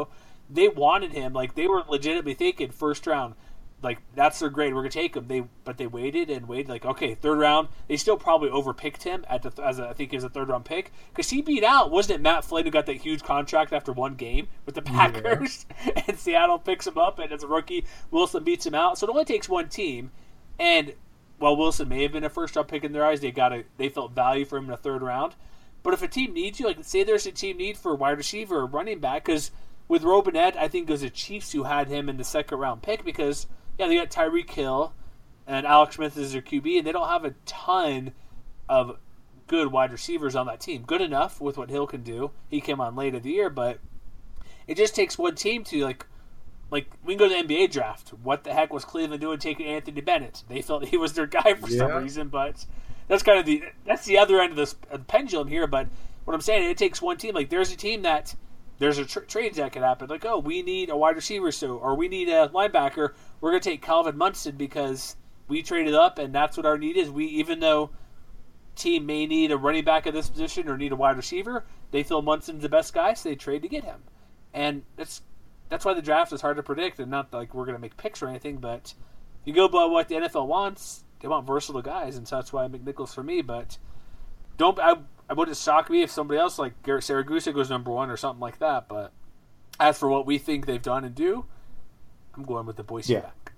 they wanted him. Like, they were legitimately thinking first round. Like, that's their grade. We're gonna take him. But they waited and waited. Like, okay, third round. They still probably overpicked him I think he was a third round pick because he beat out. Wasn't it Matt Flynn who got that huge contract after one game with the Packers? Yeah. And Seattle picks him up, and as a rookie, Wilson beats him out. So it only takes one team. And while Wilson may have been a first round pick in their eyes, they felt value for him in the third round. But if a team needs you, like say there's a team need for a wide receiver or running back, because with Robinette, I think it was the Chiefs who had him in the second round pick because. Yeah, they got Tyreek Hill and Alex Smith as their QB, and they don't have a ton of good wide receivers on that team. Good enough with what Hill can do. He came on late in the year, but it just takes one team to, like we can go to the NBA draft. What the heck was Cleveland doing taking Anthony Bennett? They felt he was their guy for some reason, but that's kind of the other end of the pendulum here. But what I'm saying, it takes one team. Like, there's a team that there's a trade that could happen. Like, oh, we need a wide receiver, or we need a linebacker. We're going to take Calvin Munson because we traded up, and that's what our need is. Even though team may need a running back at this position or need a wide receiver, they feel Munson's the best guy, so they trade to get him. And that's why the draft is hard to predict, and not like we're going to make picks or anything, but if you go by what the NFL wants, they want versatile guys, and so that's why McNichols for me. But I wouldn't shock me if somebody else like Garrett Saragusa goes number one or something like that. But as for what we think they've done and do, I'm going with the Boise back.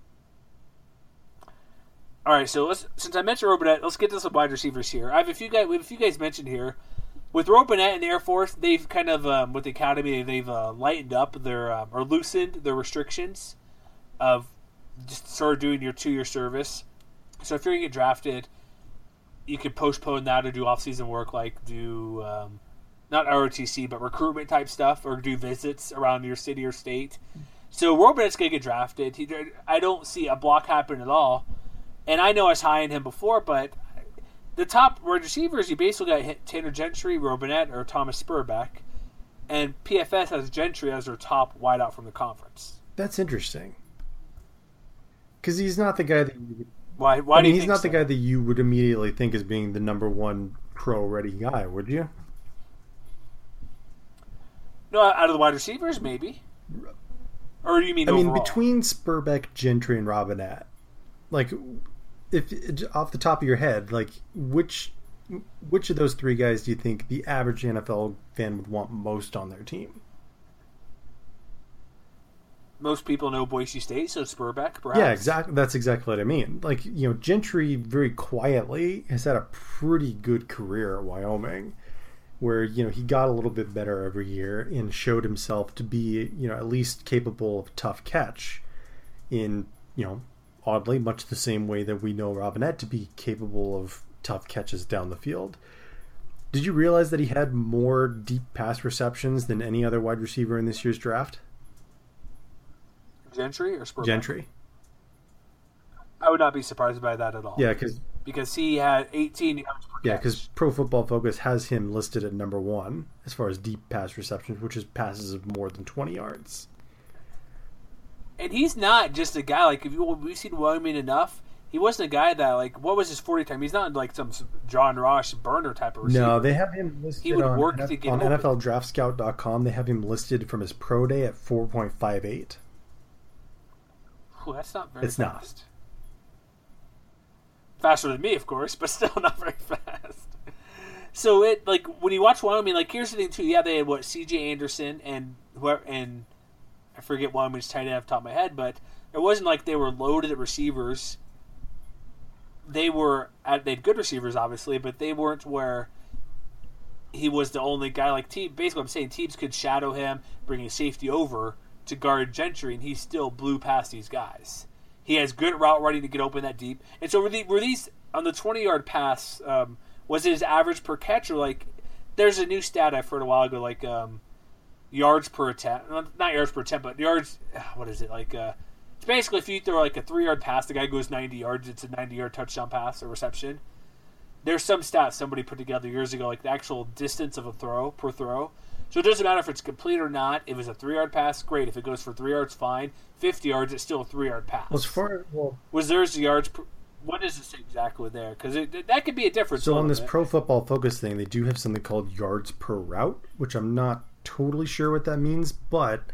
All right, so since I mentioned Robinette, let's get to some wide receivers here. We have a few guys mentioned here. With Robinette and the Air Force, they've kind of with the academy, they've lightened up their or loosened their restrictions of just sort of doing your 2-year service. So if you're going to get drafted, you can postpone that or do off-season work, like do not ROTC, but recruitment type stuff, or do visits around your city or state. So Robinette's going to get drafted. I don't see a block happen at all. And I know I was high on him before, but the top wide receivers, you basically got Tanner Gentry, Robinette, or Thomas Spurbeck. And PFS has Gentry as their top wideout from the conference. That's interesting. Because he's not the guy that you would... Why do you think he's not the guy that you would immediately think as being the number one pro-ready guy, would you? No, out of the wide receivers, maybe. Or do you mean overall? I mean, between Spurbeck, Gentry, and Robinette, like, if off the top of your head, like, which of those three guys do you think the average NFL fan would want most on their team? Most people know Boise State, so Spurbeck, perhaps. Yeah, exactly. That's exactly what I mean. Like, Gentry very quietly has had a pretty good career at Wyoming, where, he got a little bit better every year and showed himself to be, at least capable of tough catch in, oddly, much the same way that we know Robinette to be capable of tough catches down the field. Did you realize that he had more deep pass receptions than any other wide receiver in this year's draft? Gentry or Spurbeck? Gentry. I would not be surprised by that at all. Yeah, because he had 18 yards per catch. Yeah, because Pro Football Focus has him listed at number 1 as far as deep pass receptions, which is passes of more than 20 yards. And he's not just a guy, like, we've seen Wyoming enough. He wasn't a guy that, like, what was his 40 time? He's not like some John Ross burner type of receiver. No, they have him listed on NFLDraftScout.com. They have him listed from his pro day at 4.58. Ooh, that's not very fast. Not. Faster than me, of course, but still not very fast. So when you watch Wyoming, like, here's the thing too. Yeah, they had C.J. Anderson and I forget Wyoming's tight end off the top of my head, but it wasn't like they were loaded at receivers. They had good receivers, obviously, but they weren't where he was the only guy. Like, basically, I'm saying teams could shadow him, bring a safety over to guard Gentry, and he still blew past these guys. He has good route running to get open that deep. And so were these on the 20-yard pass, was it his average per catch, or, like, there's a new stat I've heard a while ago, like yards per attempt. Not yards per attempt, but yards, what is it? Like, it's basically if you throw like a 3-yard pass, the guy goes 90 yards, it's a 90-yard touchdown pass or reception. There's some stats somebody put together years ago, like the actual distance of a throw per throw. So it doesn't matter if it's complete or not. If it's a 3-yard pass, great. If it goes for 3 yards, fine. 50 yards, it's still a 3-yard pass. Was there's the yards per, what does it say exactly there? Because that could be a difference. So on this Pro Football Focus thing, they do have something called yards per route, which I'm not totally sure what that means, but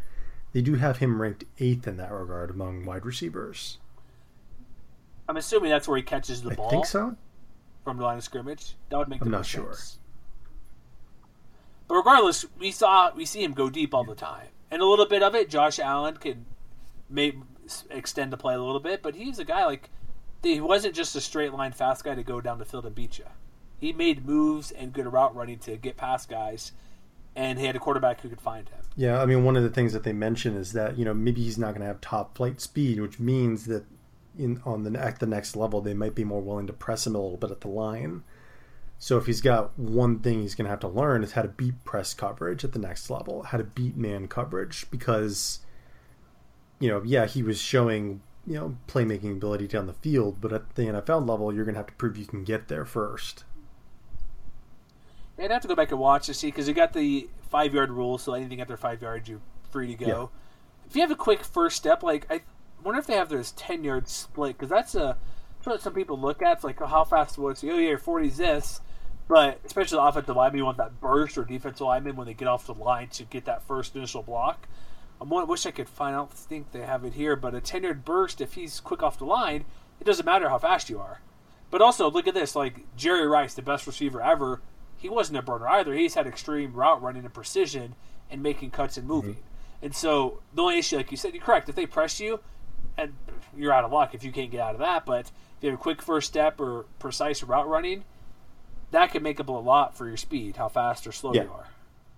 they do have him ranked 8th in that regard among wide receivers. I'm assuming that's where he catches the ball. I think so. From the line of scrimmage. That would make I'm the not most sure. sense. But regardless, we see him go deep all the time. And a little bit of it, Josh Allen may extend the play a little bit, but he's a guy like he wasn't just a straight line fast guy to go down the field and beat you. He made moves and good route running to get past guys, and he had a quarterback who could find him. Yeah, I mean, one of the things that they mention is that, maybe he's not going to have top flight speed, which means that at the next level, they might be more willing to press him a little bit at the line. So if he's got one thing he's going to have to learn is how to beat press coverage at the next level, how to beat man coverage, because, he was showing, playmaking ability down the field, but at the NFL level, you're going to have to prove you can get there first. I'd have to go back and watch to see, because you got the 5-yard rule, so anything after 5 yards, you're free to go. Yeah. If you have a quick first step, I wonder if they have this 10-yard split, because that's what some people look at. It's like, how fast was he? Oh, yeah, your 40's this. But especially the offensive lineman, you want that burst, or defensive lineman when they get off the line to get that first initial block. I wish I could find out. I think they have it here, but a 10-yard burst, if he's quick off the line, it doesn't matter how fast you are. But also, look at this. Like Jerry Rice, the best receiver ever, he wasn't a burner either. He's had extreme route running and precision and making cuts and moving. Mm-hmm. And so the only issue, like you said, you're correct. If they press you, and you're out of luck if you can't get out of that. But if you have a quick first step or precise route running, that can make up a lot for your speed, how fast or slow you are.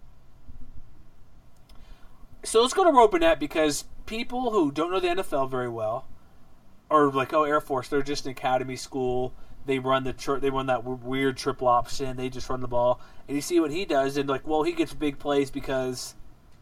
So let's go to Robinette, because people who don't know the NFL very well are like, oh, Air Force, they're just an academy school. They run that weird triple option. They just run the ball. And you see what he does, and like, well, he gets big plays because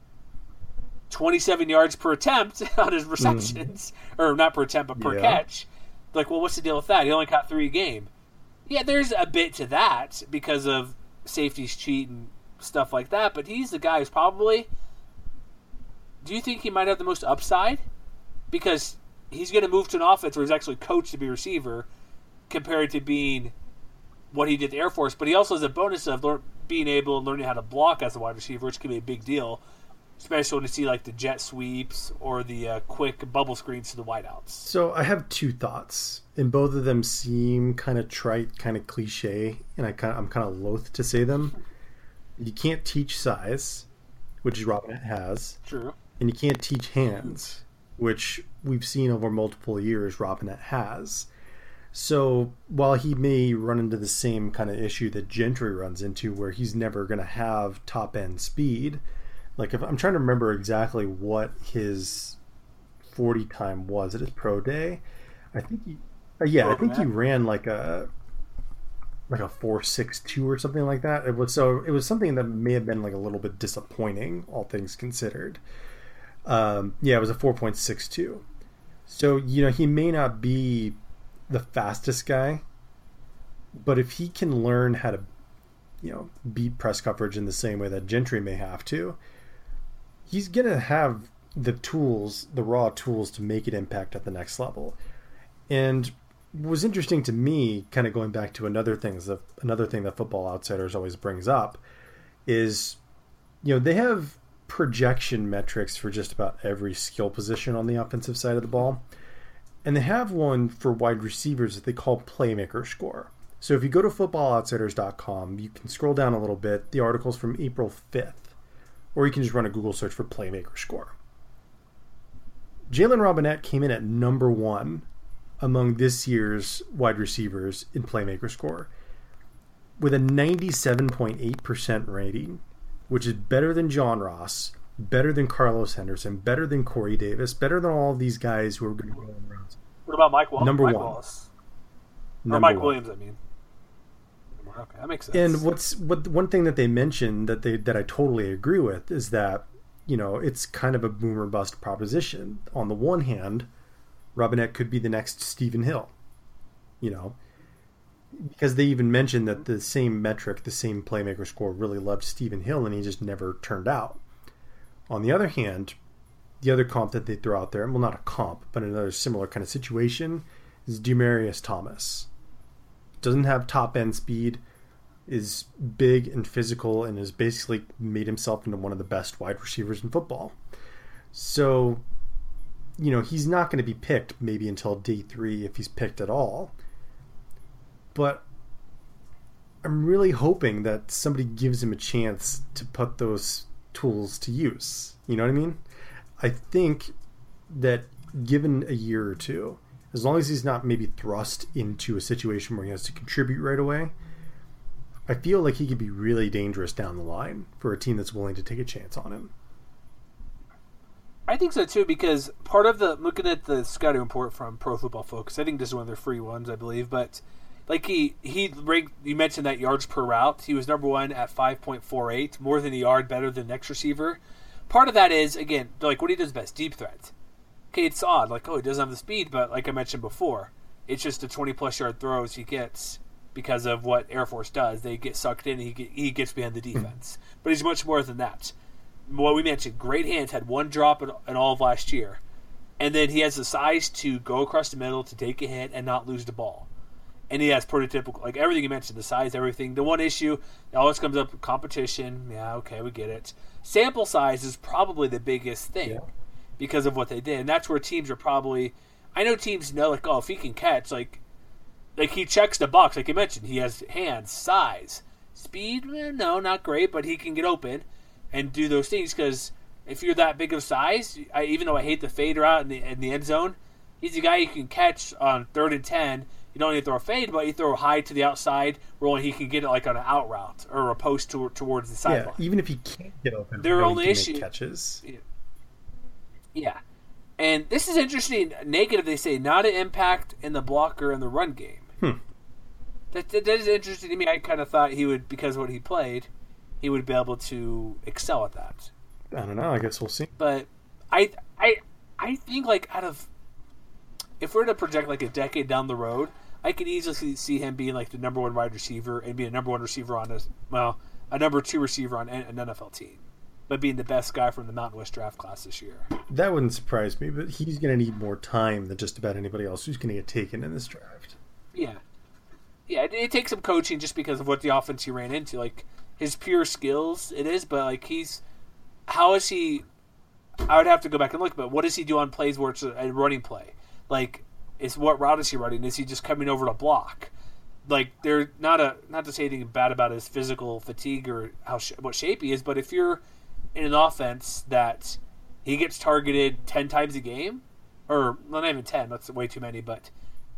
27 yards per attempt on his receptions. Or not per attempt, but per catch. Like, well, what's the deal with that? He only caught 3 a game. Yeah, there's a bit to that because of safeties cheat and stuff like that, but he's the guy who's probably... Do you think he might have the most upside? Because he's going to move to an offense where he's actually coached to be a receiver compared to being what he did at the Air Force, but he also has a bonus of being able and learning how to block as a wide receiver, which can be a big deal, especially when you see like the jet sweeps or the quick bubble screens to the wideouts. So I have 2 thoughts, and both of them seem kind of trite, kind of cliche, and I'm kind of loath to say them. You can't teach size, which Robinette has. True. And you can't teach hands, which we've seen over multiple years Robinette has. So while he may run into the same kind of issue that Gentry runs into, where he's never going to have top-end speed, like if I'm trying to remember exactly what his 40 time was at his pro day, I think he ran like a 4.62 or something like that. It was something that may have been like a little bit disappointing, all things considered. It was a 4.62. So he may not be the fastest guy, but if he can learn how to beat press coverage in the same way that Gentry may have to, he's gonna have the raw tools to make an impact at the next level. And what was interesting to me, kind of going back to another thing that Football Outsiders always brings up, is they have projection metrics for just about every skill position on the offensive side of the ball, and they have one for wide receivers that they call Playmaker Score. So if you go to footballoutsiders.com, you can scroll down a little bit. The article's from April 5th, or you can just run a Google search for Playmaker Score. Jalen Robinette came in at number 1 among this year's wide receivers in Playmaker Score with a 97.8% rating, which is better than John Ross, better than Carlos Henderson, better than Corey Davis, better than all of these guys who are going to go around. What about Mike Wallace? Number 1. Wallace? Or Mike Williams, I mean. Okay, that makes sense. And one thing that they mentioned that I totally agree with is that, it's kind of a boom or bust proposition. On the one hand, Robinette could be the next Stephen Hill, because they even mentioned that the same metric, the same Playmaker Score, really loved Stephen Hill, and he just never turned out. On the other hand, the other comp that they throw out there, well, not a comp, but another similar kind of situation, is Demaryius Thomas. Doesn't have top-end speed, is big and physical, and has basically made himself into one of the best wide receivers in football. So, he's not going to be picked maybe until day 3 if he's picked at all. But I'm really hoping that somebody gives him a chance to put those tools to use. You know what I mean? I think that given a year or two, as long as he's not maybe thrust into a situation where he has to contribute right away, I feel like he could be really dangerous down the line for a team that's willing to take a chance on him. I think so too, because part of looking at the scouting report from Pro Football Focus, I think this is one of their free ones, I believe, but like he ranked, you mentioned that yards per route, he was number 1 at 5.48, more than a yard better than the next receiver. Part of that is, again, like what he does best, deep threat. Okay, it's odd, like, he doesn't have the speed, but like I mentioned before, it's just the 20-plus yard throws he gets because of what Air Force does. They get sucked in and he gets behind the defense. But he's much more than that. What we mentioned, great hands, had 1 drop in all of last year. And then he has the size to go across the middle, to take a hit, and not lose the ball. And he has prototypical, like everything you mentioned, the size, everything. The one issue, it always comes up, competition. Yeah, okay, we get it. Sample size is probably the biggest thing because of what they did. And that's where teams are probably, I know teams know, like, if he can catch, like he checks the box, like you mentioned. He has hands, size, speed, no, not great, but he can get open and do those things because if you're that big of size, even though I hate the fade route in the end zone, he's a guy you can catch on 3rd and 10. You don't need to throw a fade, but you throw high to the outside, rolling. He can get it like on an out route or a post towards the sideline. Yeah, even if he can't get open, their only issue catches. Yeah, and this is interesting. Negative, they say, not an impact in the blocker and the run game. That is interesting to me. I kind of thought he would, because of what he played, he would be able to excel at that. I don't know. I guess we'll see. But I think, like, if we're to project like a decade down the road, I could easily see him being like the number 1 wide receiver and being a number 1 receiver on a number 2 receiver on an NFL team, but being the best guy from the Mountain West draft class this year. That wouldn't surprise me, but he's going to need more time than just about anybody else who's going to get taken in this draft. Yeah, it takes some coaching just because of what the offense he ran into. Like his pure skills, it is, but like how is he? I would have to go back and look, but what does he do on plays where it's a running play? Like, what route is he running? Is he just coming over to block? Like, they're not to say anything bad about his physical fatigue or what shape he is, but if you're in an offense that he gets targeted 10 times a game, or not even 10, that's way too many, but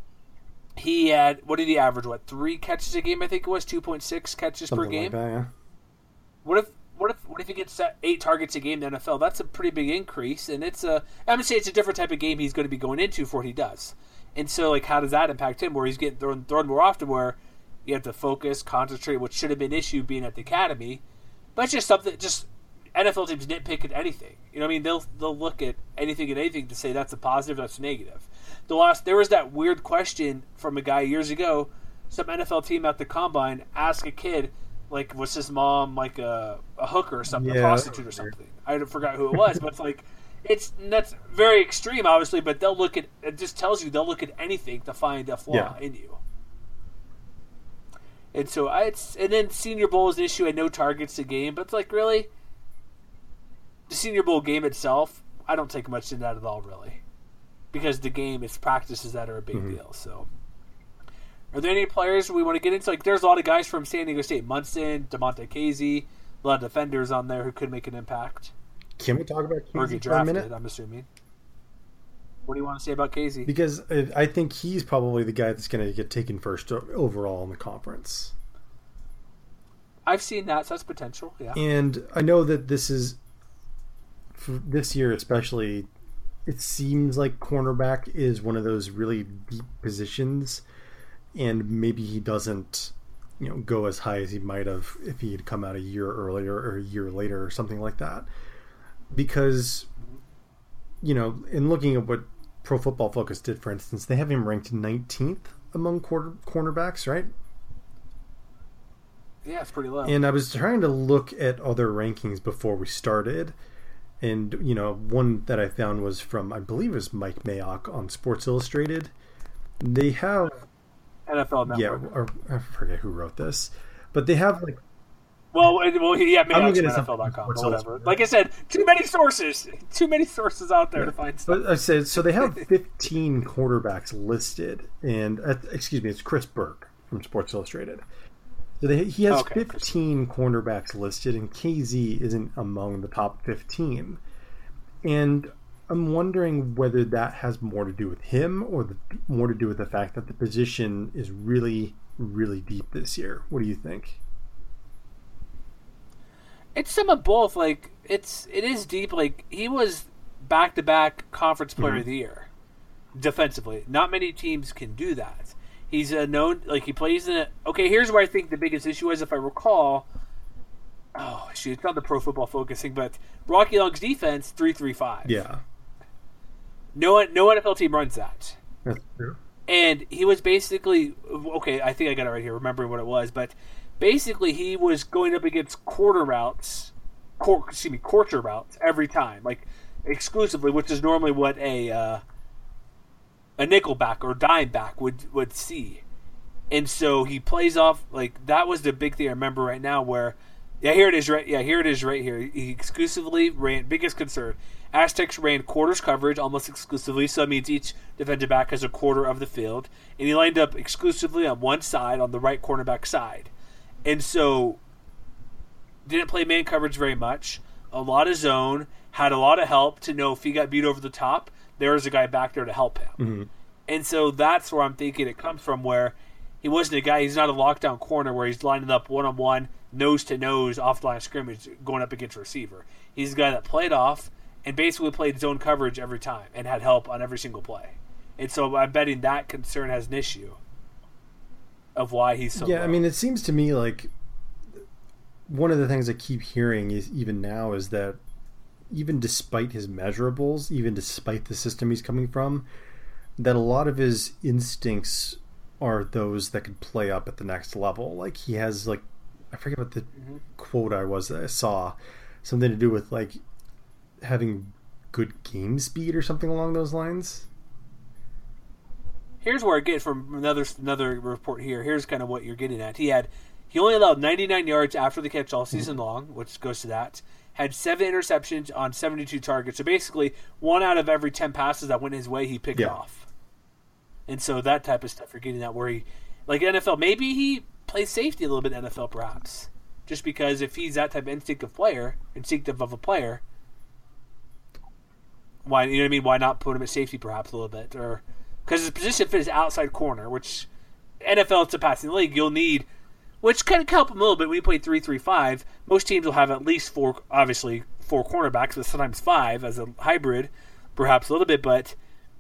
he had, what did he average? 3 catches a game? I think it was 2.6 catches per game. Like that, yeah. What if he gets 8 targets a game in the NFL? That's a pretty big increase, and I'm gonna say it's a different type of game he's going to be going into for what he does. And so, like, how does that impact him? Where he's getting thrown more often, where you have to focus, concentrate, which should have been an issue being at the academy. But it's just something. Just NFL teams nitpick at anything. You know what I mean? They'll look at anything and anything to say that's a positive, that's a negative. There was that weird question from a guy years ago. Some NFL team at the combine asked a kid, like, was his mom like a hooker or something, a prostitute or something? I forgot who it was, but it's like, that's very extreme, obviously. But they'll look at it. Just tells you they'll look at anything to find a flaw in you. And so and then Senior Bowl is an issue. I know targets a game, but it's like, really, the Senior Bowl game itself, I don't take much in that at all, really, because the game, it's practices that are a big deal. So. Are there any players we want to get into? Like, there's a lot of guys from San Diego State. Munson, DeMonte Casey, a lot of defenders on there who could make an impact. Can we talk about Casey for a minute? I'm assuming. What do you want to say about Casey? Because I think he's probably the guy that's going to get taken first overall in the conference. I've seen that, so that's potential, yeah. And I know that this year especially, it seems like cornerback is one of those really deep positions, and maybe he doesn't, go as high as he might have if he had come out a year earlier or a year later or something like that. Because, in looking at what Pro Football Focus did, for instance, they have him ranked 19th among cornerbacks, right? Yeah, it's pretty low. And I was trying to look at other rankings before we started. And, one that I found was from, I believe it was Mike Mayock on Sports Illustrated. They have... NFL Network. Yeah, or I forget who wrote this. But they have, Yeah, maybe I'm on gonna get NFL.com or whatever. Like I said, too many sources out there to find stuff. But I said so. They have 15 quarterbacks listed, and excuse me, it's Chris Burke from Sports Illustrated. So he has 15 cornerbacks listed, and KZ isn't among the top 15. And I'm wondering whether that has more to do with him or more to do with the fact that the position is really, really deep this year. What do you think? It's some of both. Like it is deep. Like he was back-to-back Conference Player of the Year defensively. Not many teams can do that. He's known, like he plays in it. Okay, here's where I think the biggest issue is, if I recall. Oh, shoot, it's not the Pro Football Focus thing, but Rocky Long's defense 3-3-5. Yeah. No NFL team runs that. That's true. And he was basically, okay, I think I got it right here, remembering what it was, but basically he was going up against quarter routes every time, like exclusively, which is normally what a nickelback or dime back would see. And so he plays off, like, that was the big thing I remember right now where, here it is right here. He exclusively ran, biggest concern, Aztecs ran quarters coverage almost exclusively, so that means each defensive back has a quarter of the field, and he lined up exclusively on one side, on the right cornerback side. And so didn't play man coverage very much, a lot of zone, had a lot of help to know if he got beat over the top, there was a guy back there to help him. Mm-hmm. And so that's where I'm thinking it comes from, where he wasn't a guy, he's not a lockdown corner where he's lining up one-on-one, nose-to-nose, off the line of scrimmage, going up against a receiver. He's a guy that played off and basically played zone coverage every time and had help on every single play. And so I'm betting that concern has an issue of why he's so low. I mean, it seems to me like one of the things I keep hearing is even now is that even despite his measurables, even despite the system he's coming from, that a lot of his instincts are those that could play up at the next level. Like he has, like, I forget what the quote I saw, something to do with like having good game speed or something along those lines. Here's where I get from another report here. Here's kind of what you're getting at. He only allowed 99 yards after the catch all season long, which goes to that. Had 7 interceptions on 72 targets. So basically, 1 out of every 10 passes that went his way, he picked off. And so that type of stuff you're getting at, where he, like NFL, maybe he plays safety a little bit in NFL perhaps. Just because if he's that type of instinctive of a player, why, you know what I mean? Why not put him at safety perhaps a little bit? Or because his position fit is outside corner, which NFL, it's a passing league, you'll need, which kind of help him a little bit when you play 3-3-5. Most teams will have at least 4 cornerbacks, but sometimes 5 as a hybrid, perhaps a little bit, but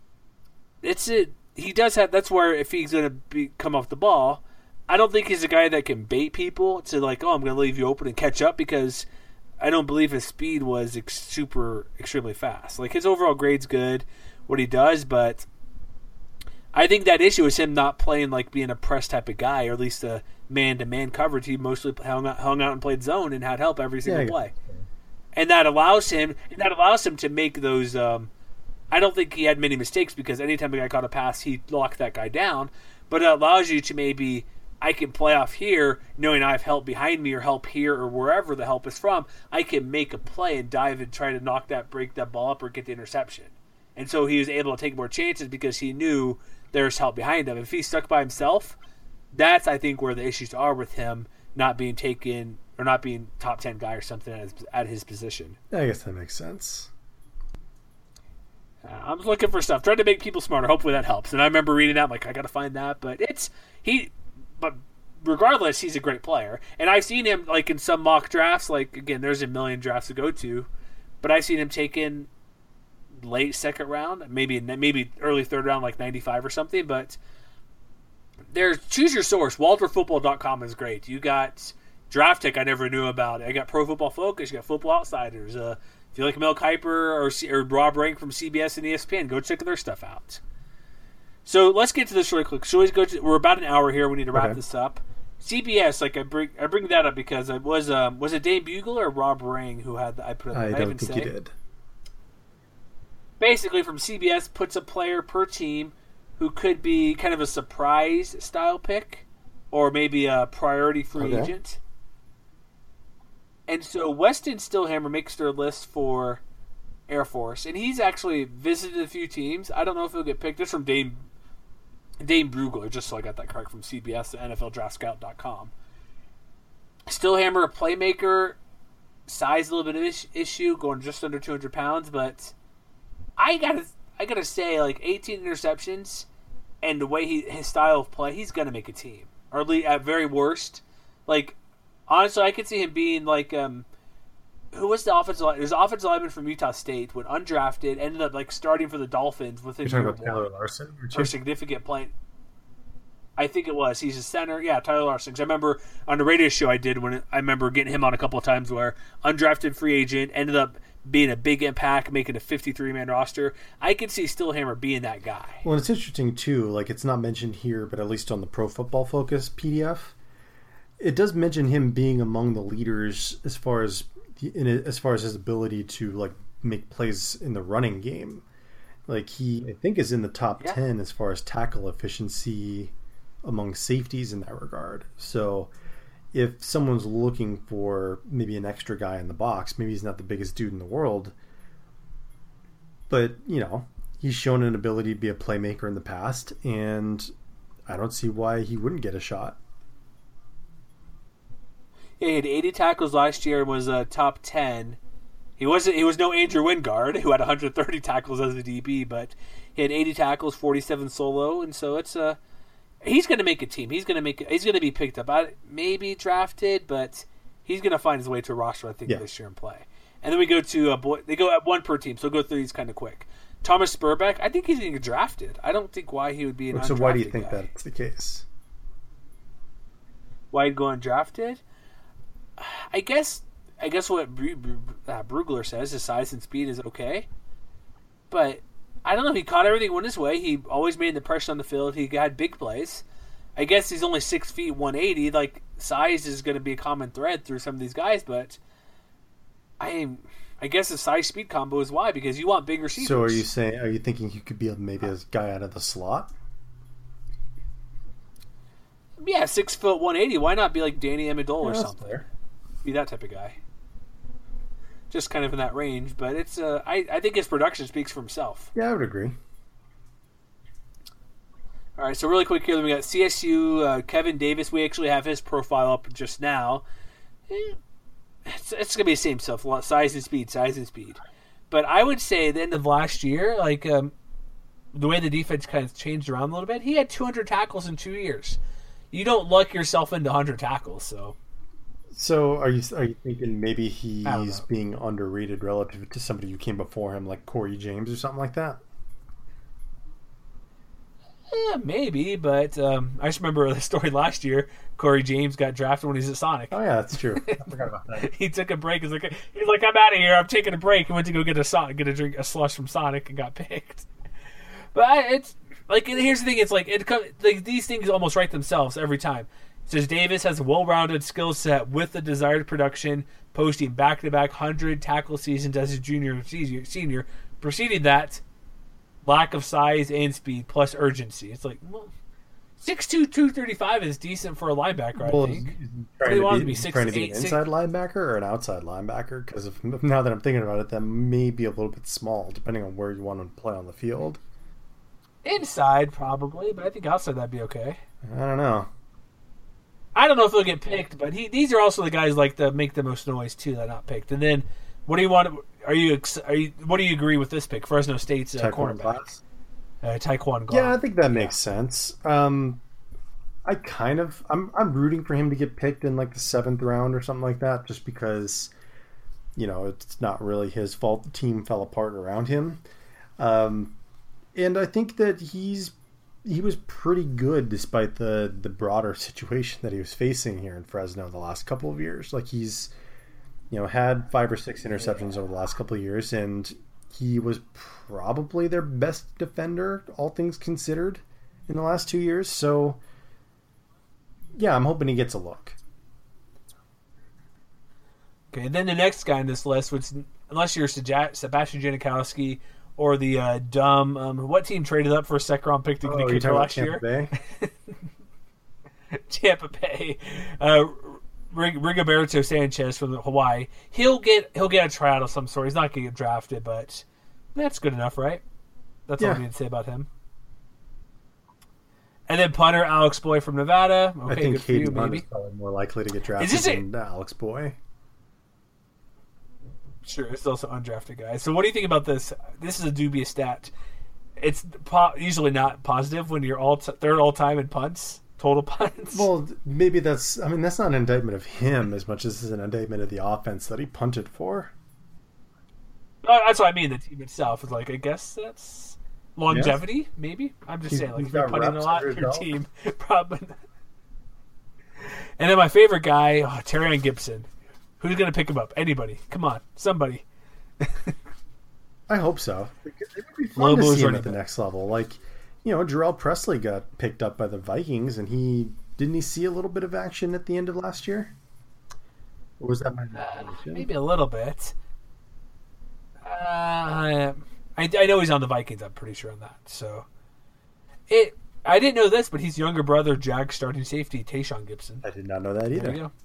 he does have, that's where if he's going to come off the ball, I don't think he's a guy that can bait people to like, oh, I'm going to leave you open and catch up, because I don't believe his speed was extremely fast. Like his overall grade's good, what he does, but I think that issue is him not playing like being a press type of guy, or at least a man-to-man coverage. He mostly hung out and played zone and had help every single play, and that allows him to make those. I don't think he had many mistakes, because anytime a guy caught a pass, he locked that guy down. But it allows you to maybe, I can play off here, knowing I have help behind me or help here or wherever the help is from. I can make a play and dive and try to break that ball up or get the interception. And so he was able to take more chances because he knew there's help behind him. If he's stuck by himself, that's, I think, where the issues are with him not being taken or not being top 10 guy or something at his position. I guess that makes sense. I'm looking for stuff, trying to make people smarter. Hopefully that helps. And I remember reading that, I'm like, I got to find that. But but regardless, he's a great player. And I've seen him like in some mock drafts. Like again, there's a million drafts to go to, but I've seen him taken late second round, maybe early third round, like 95 or something. But choose your source. WalterFootball.com is great. You got Draft Tech I never knew about. I got Pro Football Focus. You got Football Outsiders. If you like Mel Kiper or Rob Rank from CBS and ESPN, go check their stuff out. So let's get to this really quick. So we're about an hour here. We need to wrap this up. CBS, like I bring that up because it was it Dave Bugle or Rob Rang who had I put it? I don't think he did. Basically, from CBS, puts a player per team who could be kind of a surprise style pick, or maybe a priority free agent. And so Weston Stillhammer makes their list for Air Force, and he's actually visited a few teams. I don't know if he'll get picked. This is from Dane Brugler, just so I got that correct, from CBS, NFLDraftScout.com. Stillhammer, a playmaker, size a little bit of issue, going just under 200 pounds, but I gotta say, like 18 interceptions and the way his style of play, he's gonna make a team, or at very worst, like honestly, I could see him being like who was the offensive line? There's an offensive lineman from Utah State, went undrafted, ended up like starting for the Dolphins within You're talking about Tyler Larson? For significant play. I think it was. He's a center. Yeah, Tyler Larson. 'Cause I remember on the radio show I did I remember getting him on a couple of times where undrafted free agent ended up being a big impact, making a 53-man roster. I could see Stillhammer being that guy. Well, it's interesting too. Like, it's not mentioned here, but at least on the Pro Football Focus PDF, it does mention him being among the leaders as far as his ability to like make plays in the running game. Like, he, I think, is in the top 10 as far as tackle efficiency among safeties in that regard. So if someone's looking for maybe an extra guy in the box, maybe he's not the biggest dude in the world, but he's shown an ability to be a playmaker in the past, and I don't see why he wouldn't get a shot. Yeah, he had 80 tackles last year and was top 10. He was no Andrew Wingard, who had 130 tackles as a DB, but he had 80 tackles, 47 solo, and so it's he's going to make a team. He's going to be picked up. Maybe drafted, but he's going to find his way to a roster, I think, this year and play. And then we go to they go at one per team, so we'll go through these kind of quick. Thomas Spurbeck, I think he's going to get drafted. I don't think why he would be an undrafted. So why do you think guy. That's the case? Why he'd go undrafted? I guess what Brugler says, his size and speed is okay, but I don't know. He caught everything went his way. He always made the pressure on the field. He had big plays. I guess he's only 6 feet 180. Like, size is going to be a common thread through some of these guys, but I guess the size speed combo is why, because you want big receivers. So are you thinking he could be maybe a guy out of the slot? Yeah, 6 foot 180. Why not be like Danny Amendola or something? Fair. Be that type of guy. Just kind of in that range, but it's I think his production speaks for himself. Yeah, I would agree. All right, so really quick here, we got CSU Kevin Davis. We actually have his profile up just now. It's going to be the same stuff, size and speed. But I would say at the end of last year, like the way the defense kind of changed around a little bit, he had 200 tackles in 2 years. You don't luck yourself into 100 tackles, so. So are you thinking maybe he's being underrated relative to somebody who came before him, like Corey James or something like that? Yeah, maybe, but I just remember the story last year. Corey James got drafted when he's at Sonic. Oh yeah, that's true. I forgot about that. He took a break. He's like, I'm out of here. I'm taking a break. He went to go get a slush from Sonic and got picked. But it's like, here's the thing. It's like these things almost write themselves every time. It says Davis has a well-rounded skill set with the desired production, posting back-to-back 100 tackle seasons as a junior and senior. Preceding that, lack of size and speed plus urgency. It's like, well, 6'2", 235 is decent for a linebacker, I think. Trying to be an inside linebacker or an outside linebacker? Because now that I'm thinking about it, that may be a little bit small, depending on where you want to play on the field. Inside, probably, but I think outside that'd be okay. I don't know. I don't know if they'll get picked, but these are also the guys like to make the most noise too that are not picked. And then, what do you want? What do you agree with this pick? Fresno State's cornerback, Taekwon Gong. Yeah, I think that makes sense. I'm rooting for him to get picked in like the 7th round or something like that, just because it's not really his fault. The team fell apart around him, and I think that he was pretty good despite the broader situation that he was facing here in Fresno the last couple of years. Like, he's had 5 or 6 interceptions over the last couple of years, and he was probably their best defender, all things considered, in the last 2 years. So yeah, I'm hoping he gets a look. Okay, then the next guy on this list, which, unless you're Sebastian Janikowski or the what team traded up for a 2nd-round pick to get a kicker last year? Bay? Tampa Bay. Rigoberto Sanchez from Hawaii. He'll get a tryout of some sort. He's not going to get drafted, but that's good enough, right? That's all I need to say about him. And then punter Alex Boy from Nevada. Okay, I think good for you, Caden Hunt maybe. is probably more likely to get drafted than Alex Boy. Sure, it's also undrafted guy. So what do you think about this? This is a dubious stat. It's usually not positive when you're third all time in punts, total punts. Well, maybe that's not an indictment of him as much as it's an indictment of the offense that he punted for. That's what I mean. The team itself is like, I guess that's longevity, maybe. I'm just saying, like, if you're punting a lot, your team probably. And then my favorite guy, Terrion Gibson. Who's going to pick him up? Anybody? Come on, somebody. I hope so. It would be fun to see him at the next level. Like, Jarrell Presley got picked up by the Vikings, and didn't he see a little bit of action at the end of last year? Or was that my imagination? Maybe a little bit. I know he's on the Vikings. I'm pretty sure on that. So, I didn't know this, but he's younger brother Jags starting safety Tayshaun Gibson. I did not know that either. There you go.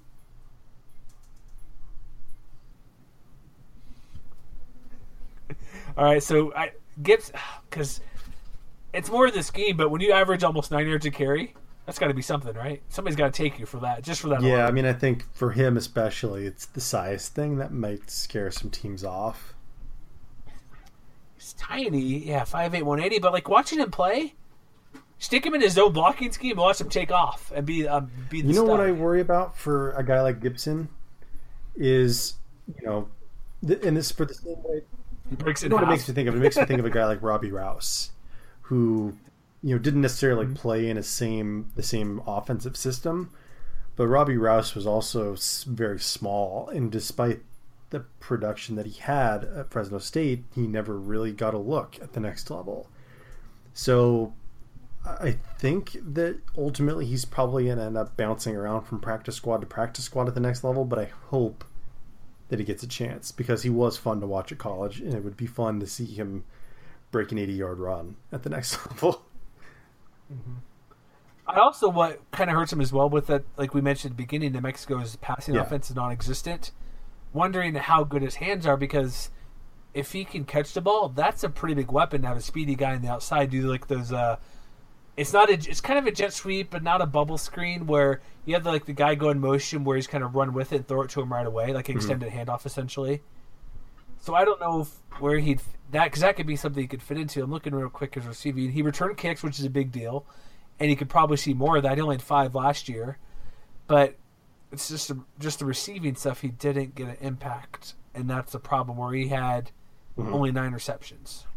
All right, so Gibson, because it's more of the scheme, but when you average almost 9 yards a carry, that's got to be something, right? Somebody's got to take you for that, just for that. Yeah, alone. I think for him especially, it's the size thing that might scare some teams off. He's tiny, 5'8", 180, but like watching him play, stick him in his own blocking scheme, watch him take off and be the You know what I worry about for a guy like Gibson is, and this is for the same way. He breaks it. What it makes me think of? It makes me think of a guy like Robbie Rouse, who didn't necessarily play in the same offensive system, but Robbie Rouse was also very small, and despite the production that he had at Fresno State, he never really got a look at the next level. So I think that ultimately he's probably going to end up bouncing around from practice squad to practice squad at the next level, but I hope that he gets a chance, because he was fun to watch at college, and it would be fun to see him break an 80-yard run at the next level. Mm-hmm. I also, what kind of hurts him as well with that, like we mentioned at the beginning, New Mexico's passing offense is non-existent. Wondering how good his hands are, because if he can catch the ball, that's a pretty big weapon to have a speedy guy on the outside. Do like those it's kind of a jet sweep, but not a bubble screen where you have the guy go in motion where he's kind of run with it and throw it to him right away, like an extended handoff essentially. So I don't know where because that could be something he could fit into. I'm looking real quick as receiving. He returned kicks, which is a big deal, and he could probably see more of that. He only had 5 last year, but it's just the receiving stuff. He didn't get an impact, and that's the problem where he had only 9 receptions.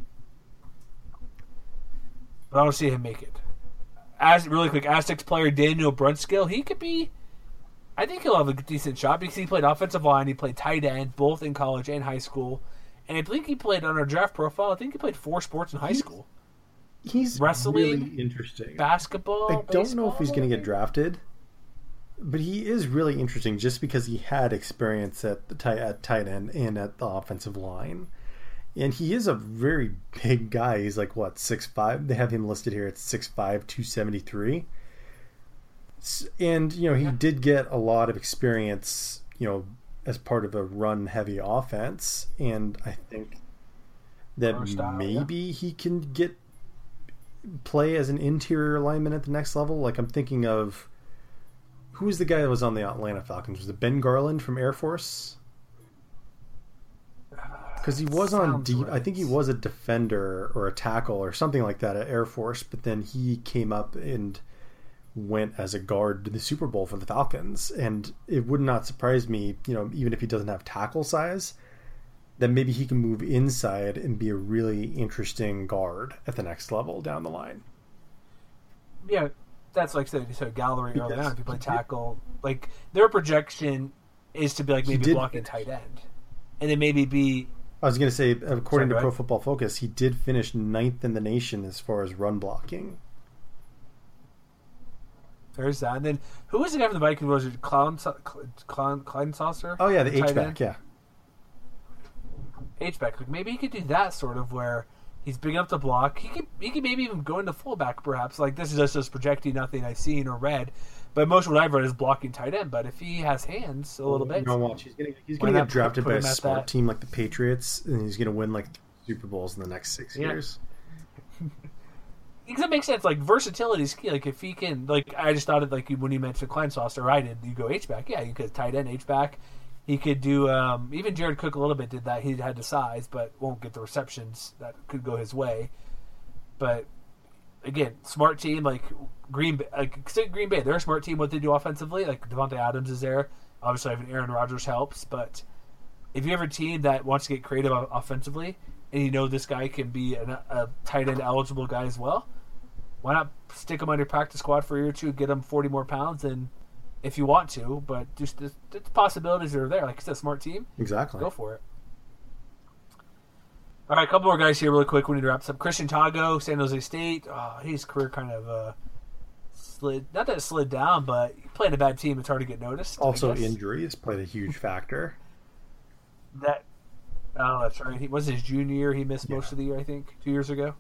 But I don't see him make it. Really quick, Aztecs player Daniel Brunskill, he could be. I think he'll have a decent shot because he played offensive line, he played tight end, both in college and high school, and I think he played on our draft profile. I think he played 4 sports in high school. He's wrestling, really interesting. Basketball. I don't know if he's going to get drafted, but he is really interesting just because he had experience at tight end and at the offensive line. And he is a very big guy. He's like, 6'5"? They have him listed here at 6'5", 273. And, he did get a lot of experience, as part of a run-heavy offense. And I think that maybe he can play as an interior lineman at the next level. Like, I'm thinking of... Who's the guy that was on the Atlanta Falcons? Was it Ben Garland from Air Force? Because he was on deep. Right. I think he was a defender or a tackle or something like that at Air Force, but then he came up and went as a guard to the Super Bowl for the Falcons. And it would not surprise me, even if he doesn't have tackle size, that maybe he can move inside and be a really interesting guard at the next level down the line. Yeah, that's like I said, Gallery early on. If you play tackle, like their projection is to be like maybe blocking tight end, and then maybe be. I was going to say, according to Pro Football Focus, he did finish 9th in the nation as far as run blocking. There's that. And then, who was the guy from the Vikings? Was it Kleinsasser? Oh, yeah, the H-back, yeah. H-back. Like maybe he could do that sort of where he's big enough to block. He could maybe even go into fullback, perhaps. Like, this is just projecting nothing I've seen or read. But most what I've read is blocking tight end. But if he has hands a little bit, watch. He's gonna get drafted by a smart team like the Patriots, and he's gonna win like Super Bowls in the next 6 years. Because it makes sense. Like versatility is key. Like if he can, like I just thought it like when you mentioned Kleinsauce, or I did, you go H back. Yeah, you could tight end H back. He could do even Jared Cook a little bit did that. He had the size, but won't get the receptions that could go his way. But again, smart team like Green Bay. They're a smart team. What they do offensively, like Devontae Adams is there. Obviously, having Aaron Rodgers helps. But if you have a team that wants to get creative offensively, and you know this guy can be a tight end eligible guy as well, why not stick him on your practice squad for a year or two, get him 40 more pounds, and if you want to, but just the possibilities are there. Like I said, smart team. Exactly. Go for it. All right, a couple more guys here really quick. We need to wrap this up. Christian Tago, San Jose State. His career kind of slid. Not that it slid down, but he played a bad team. It's hard to get noticed. Also, injuries played a huge factor. That's right. He was his junior year. He missed most of the year, I think, 2 years ago.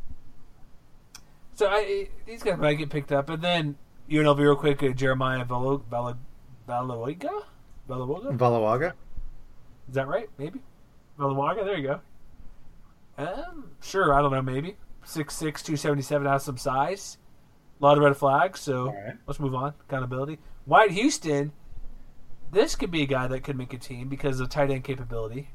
So these guys might get picked up. And then UNLV real quick, Jeremiah Valawaga? Is that right? Maybe? Valawaga? There you go. Sure, I don't know, maybe. 6'6", 277, has some size. A lot of red flags, so Let's move on. Accountability. Wyatt Houston, this could be a guy that could make a team because of tight end capability.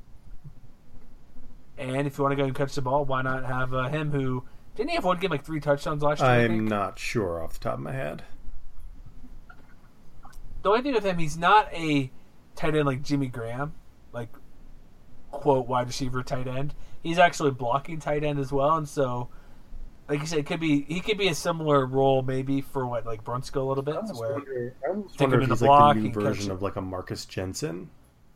And if you want to go and catch the ball, why not have him who... Didn't he have one game like 3 touchdowns last year? I'm not sure off the top of my head. The only thing with him, he's not a tight end like Jimmy Graham, like, quote, wide receiver tight end. He's actually blocking tight end as well, and so, like you said, he could be a similar role maybe for like Brunskill a little bit. I almost where wonder if he's like the new version of like a Marcus Jensen.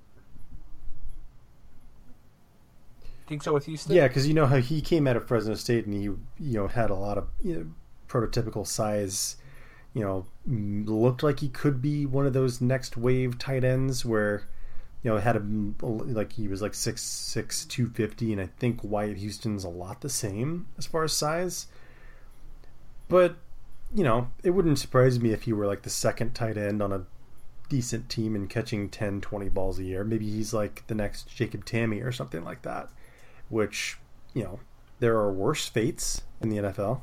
Think so with Houston? Yeah, because you know how he came out of Fresno State and he had a lot of prototypical size. Looked like he could be one of those next wave tight ends where had him like he was like 6'6", 250, and I think Wyatt Houston's a lot the same as far as size. But it wouldn't surprise me if he were like the second tight end on a decent team and catching 10, 20 balls a year. Maybe he's like the next Jacob Tamme or something like that. Which, there are worse fates in the NFL.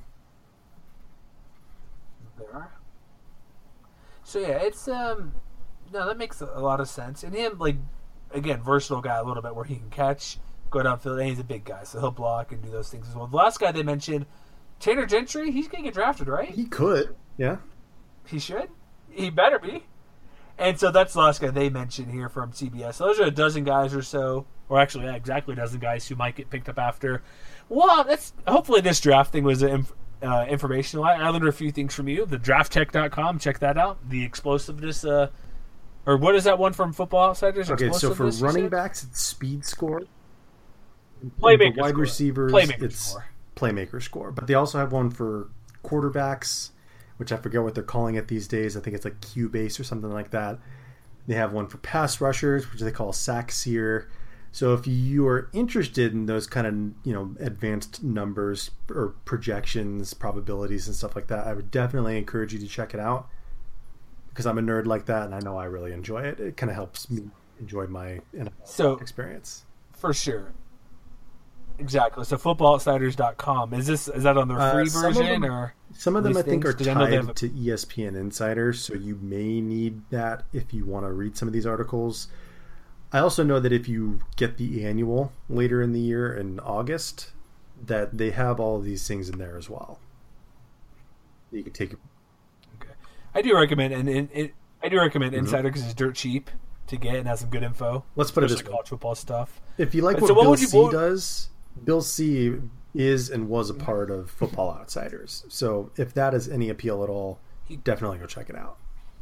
There are. So yeah, it's no, that makes a lot of sense. And him, like, again, versatile guy a little bit where he can catch, go downfield, and he's a big guy, so he'll block and do those things as well. The last guy they mentioned, Tanner Gentry, he's gonna get drafted, right? He could, yeah. He should. He better be. And so that's the last guy they mentioned here from CBS. So those are a dozen guys or so, or actually, exactly a dozen guys who might get picked up after. Well, hopefully this draft thing was informational. I learned a few things from you. The drafttech.com, check that out. The explosiveness, or what is that one from Football Outsiders? Okay, so for running backs, it's speed score. Playmaker for wide score. receivers, it's score. Playmaker score. But they also have one for quarterbacks, which I forget what they're calling it these days. I think it's like Cubase or something like that. They have one for pass rushers, which they call SackSeer. So if you are interested in those kind of advanced numbers or projections, probabilities, and stuff like that, I would definitely encourage you to check it out because I'm a nerd like that, and I know I really enjoy it. It kind of helps me enjoy my NFL experience for sure. Exactly. So footballoutsiders.com. Is that on their free version or? Some of them I think are tied to ESPN Insider, so you may need that if you want to read some of these articles. I also know that if you get the annual later in the year in August, that they have all of these things in there as well. You can take it. Okay. I do recommend Insider because it's dirt cheap to get and has some good info. Let's put it this way. College football stuff. If you like what Bill C does, Bill C is and was a part of Football Outsiders. So if that is any appeal at all, definitely go check it out.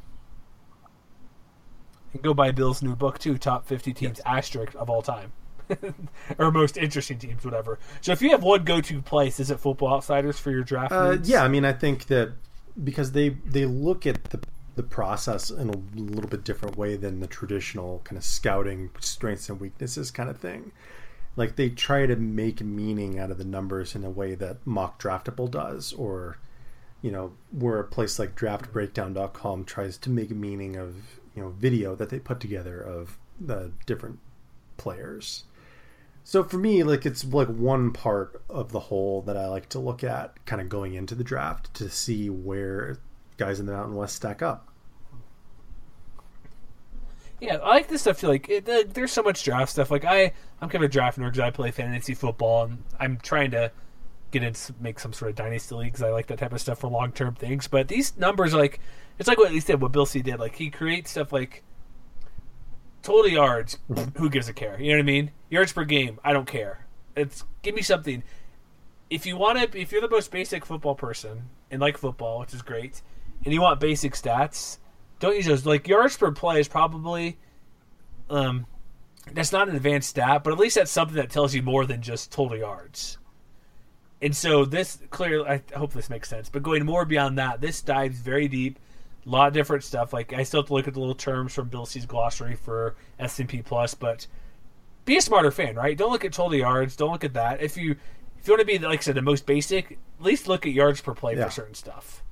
And go buy Bill's new book too, Top 50 Teams Asterisk of all time. Or most interesting teams, whatever. So if you have one go-to place, is it Football Outsiders for your draft needs? Yeah, I mean, I think that because they look at the process in a little bit different way than the traditional kind of scouting strengths and weaknesses kind of thing. Like they try to make meaning out of the numbers in a way that Mock Draftable does, or where a place like draftbreakdown.com tries to make meaning of, video that they put together of the different players. So for me, like, it's like one part of the whole that I like to look at kind of going into the draft to see where guys in the Mountain West stack up. Yeah, I like this stuff too. Like, there's so much draft stuff. Like, I'm kind of a draft nerd because I play fantasy football, and I'm trying to make some sort of dynasty leagues. I like that type of stuff for long-term things. But these numbers, like, it's like what he said, what Bill C did. Like, he creates stuff like total yards. Who gives a care? You know what I mean? Yards per game. I don't care. Give me something. If you're the most basic football person and like football, which is great, and you want basic stats, don't use those. Like, yards per play is probably that's not an advanced stat, but at least that's something that tells you more than just total yards. And so this clearly, I hope this makes sense, but going more beyond that, this dives very deep, a lot of different stuff. Like, I still have to look at the little terms from Bill C's glossary for S&P Plus, but be a smarter fan, right? Don't look at total yards. Don't look at that. If you want to be, like I said, the most basic, at least look at yards per play for certain stuff.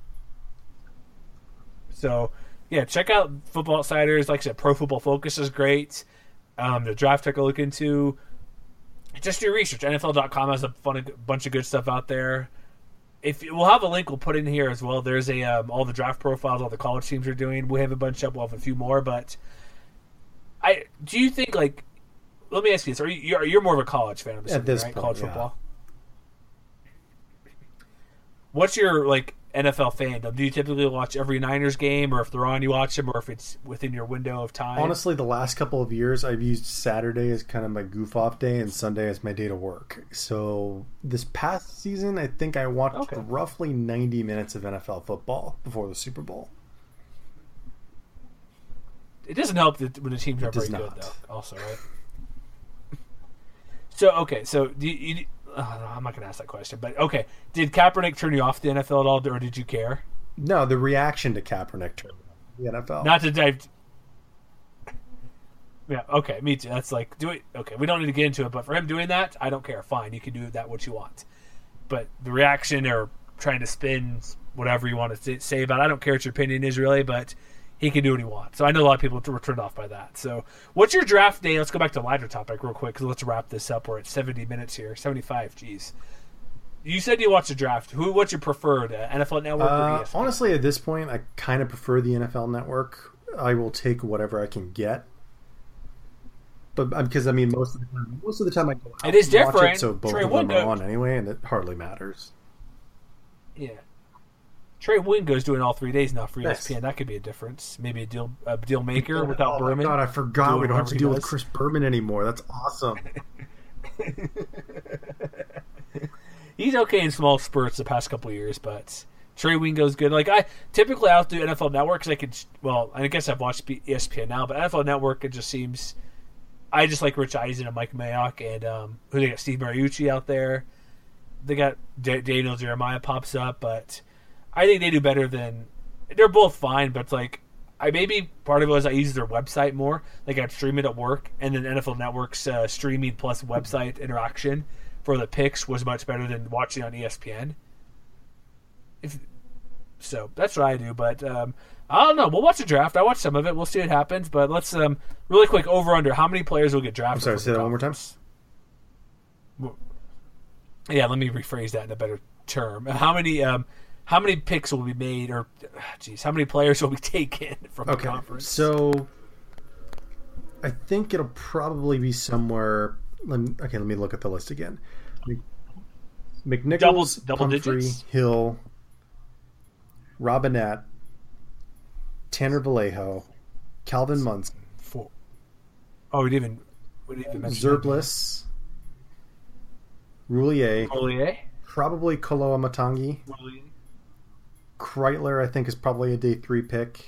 So, yeah, check out Football Outsiders. Like I said, Pro Football Focus is great. The draft tech I look into. Just do research. NFL.com has a bunch of good stuff out there. We'll have a link we'll put in here as well. There's all the draft profiles all the college teams are doing. We have a bunch up. We'll have a few more. But do you think, like, let me ask you this: you're more of a college fan, I'm assuming, at this right? point, College football. What's your, like, NFL fandom? Do you typically watch every Niners game, or if they're on, you watch them, or if it's within your window of time? Honestly, the last couple of years, I've used Saturday as kind of my goof-off day and Sunday as my day to work. So this past season, I think I watched roughly 90 minutes of NFL football before the Super Bowl. It doesn't help that when the teams are very good, though, also, right? So do you I'm not going to ask that question, but okay. Did Kaepernick turn you off the NFL at all, or did you care? No, the reaction to Kaepernick turned me off the NFL. Not to dive. Yeah, okay, me too. That's like, do it. Okay, we don't need to get into it, but for him doing that, I don't care. Fine, you can do that what you want. But the reaction or trying to spin whatever you want to say about it, I don't care what your opinion is really, but he can do what he wants. So I know a lot of people were turned off by that. So what's your draft day? Let's go back to a lighter topic real quick, because let's wrap this up. We're at 70 minutes here. 75, geez. You said you watched the draft. What's your preferred, NFL Network or ESPN? Honestly, at this point, I kind of prefer the NFL Network. I will take whatever I can get. But because, I mean, most of the time I go out it is and different. watch it, so both Trey of them Wood are on anyway, and it hardly matters. Yeah. Trey Wingo's doing all 3 days now for ESPN. Nice. That could be a difference. Maybe a deal maker without Berman. God, I forgot we don't have to deal with Chris Berman anymore. That's awesome. He's okay in small spurts the past couple of years, but Trey Wingo's good. Like, I'll do NFL Network because I guess I've watched ESPN now, but NFL Network, it just seems. I just like Rich Eisen and Mike Mayock, and who they got Steve Mariucci out there. They got Daniel Jeremiah pops up, but I think they do better than. They're both fine, but like maybe part of it was I use their website more. Like I'd stream it at work, and then NFL Network's streaming plus website interaction for the picks was much better than watching on ESPN. So that's what I do, but I don't know. We'll watch the draft. I watch some of it. We'll see what happens, but let's really quick over under. How many players will get drafted? I'm sorry, say that one more time. Yeah, let me rephrase that in a better term. How many picks will be made, or how many players will be taken from the conference? So I think it'll probably be somewhere. Let me look at the list again. McNichols, double Humphrey, digits? Hill, Robinette, Tanner Vallejo, Calvin Munson. We didn't even mention Zerblis, Roulier, probably Koloa Matangi. Kreitler, I think, is probably a day 3 pick.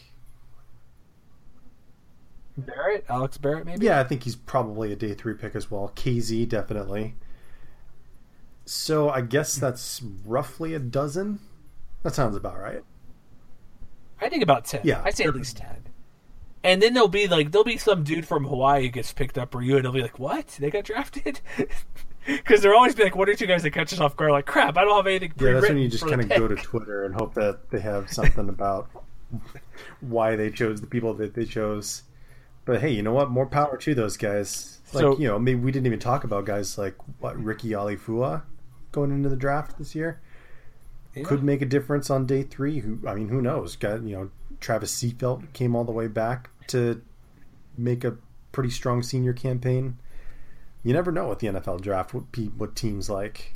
Alex Barrett, maybe? Yeah, I think he's probably a day 3 pick as well. KZ, definitely. So I guess that's roughly a dozen. That sounds about right. I think about 10. Yeah. I'd say at least 10. And then there'll be some dude from Hawaii who gets picked up for you, and they'll be like, what? They got drafted? Because they're always be like one or two guys that catch us off guard. Like, crap, I don't have anything. Yeah, that's when you just kind of go to Twitter and hope that they have something about why they chose the people that they chose. But hey, you know what? More power to those guys. Like, So- maybe we didn't even talk about guys like Ricky Alifua going into the draft this year. Yeah. Could make a difference on day 3. Who knows? Travis Seatbelt came all the way back to make a pretty strong senior campaign. You never know with the NFL draft what teams like.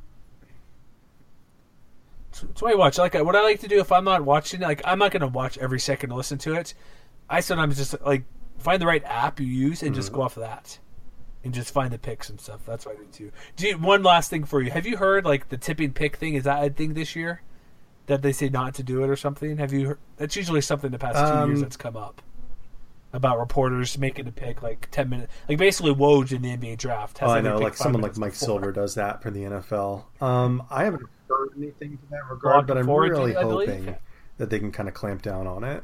That's why I watch. Like, what I like to do if I'm not watching, like, I'm not going to watch every second to listen to it. I sometimes just like find the right app you use and just go off of that, and just find the picks and stuff. That's what I do too. One last thing for you. Have you heard like the tipping pick thing? Is that a thing this year? That they say not to do it or something? Have you heard? That's usually something the past 2 years that's come up about reporters making a pick like 10 minutes, like basically Woj in the NBA draft. I know, like someone like Mike Silver does that for the NFL. I haven't heard anything to that regard, but I'm really hoping that they can kind of clamp down on it.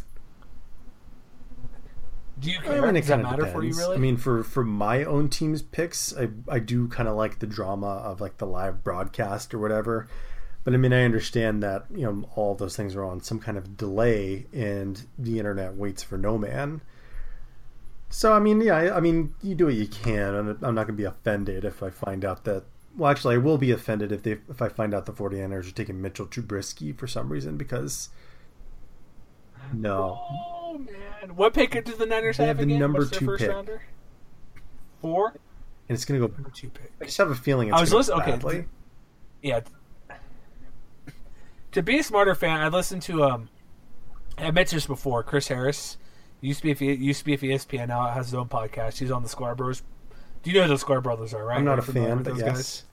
Do you care? Does that matter for you, really? I mean, for my own team's picks, I do kind of like the drama of like the live broadcast or whatever. But I mean, I understand that all of those things are on some kind of delay, and the internet waits for no man. So I mean, yeah, you do what you can. I'm not going to be offended if I find out that. Well, actually, I will be offended if I find out the 49ers are taking Mitchell Trubisky for some reason, because no. Oh man, what pick did the Niners They have have the again? number What's their 2 first pick. rounder? 4. And it's going to go. Number 2 pick. I just have a feeling it's I was going to go listening. badly. Okay, yeah. To be a smarter fan, I listened to I mentioned this before. Chris Harris used to be at ESPN. Now has his own podcast. He's on the Sklar Bros. Do you know who the Sklar Brothers are? Right? I'm not Are a you familiar fan, with but those yes.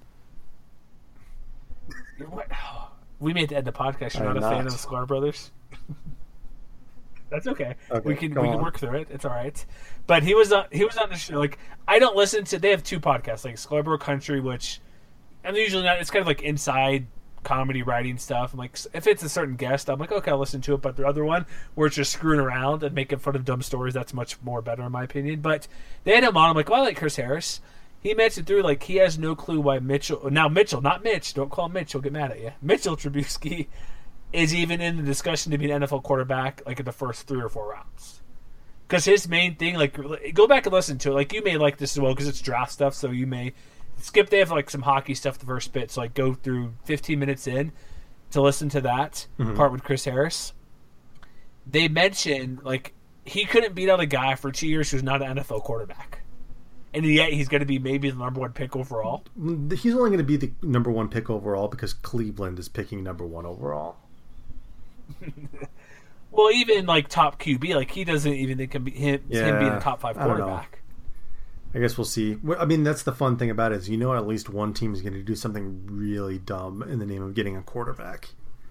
guys? What? We made to end the podcast. You're I'm not a fan not. of the Sklar Brothers. That's okay. Okay, We can go on. work through it. It's all right. But he was on the show. Like, I don't listen to. They have 2 podcasts, like Scarborough Country, which I'm usually not. It's kind of like inside comedy writing stuff. I'm like, if it's a certain guest, I'm like, okay, I'll listen to it. But the other one, where it's just screwing around and making fun of dumb stories, that's much more better in my opinion. But they had him on. I'm like, well, I like Chris Harris. He mentioned through like he has no clue why Mitchell, not Mitch. Don't call him Mitch. He'll get mad at you. Mitchell Trubisky is even in the discussion to be an NFL quarterback like in the first 3 or 4 rounds. Because his main thing, like, go back and listen to it. Like, you may like this as well because it's draft stuff, so you may skip. They have like some hockey stuff the first bit, so like go through 15 minutes in to listen to that part with Chris Harris. They mentioned like he couldn't beat out a guy for 2 years who's not an NFL quarterback, and yet he's going to be maybe the number 1 pick overall. He's only going to be the number 1 pick overall because Cleveland is picking number 1 overall. Well, even like top QB, like he doesn't even think him being a top 5 I don't know. quarterback. I guess we'll see. I mean, that's the fun thing about it is at least one team is going to do something really dumb in the name of getting a quarterback.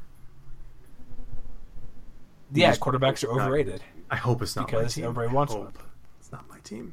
Yeah, quarterbacks are overrated. I hope it's not Because my team. everybody wants I one. hope it's not my team.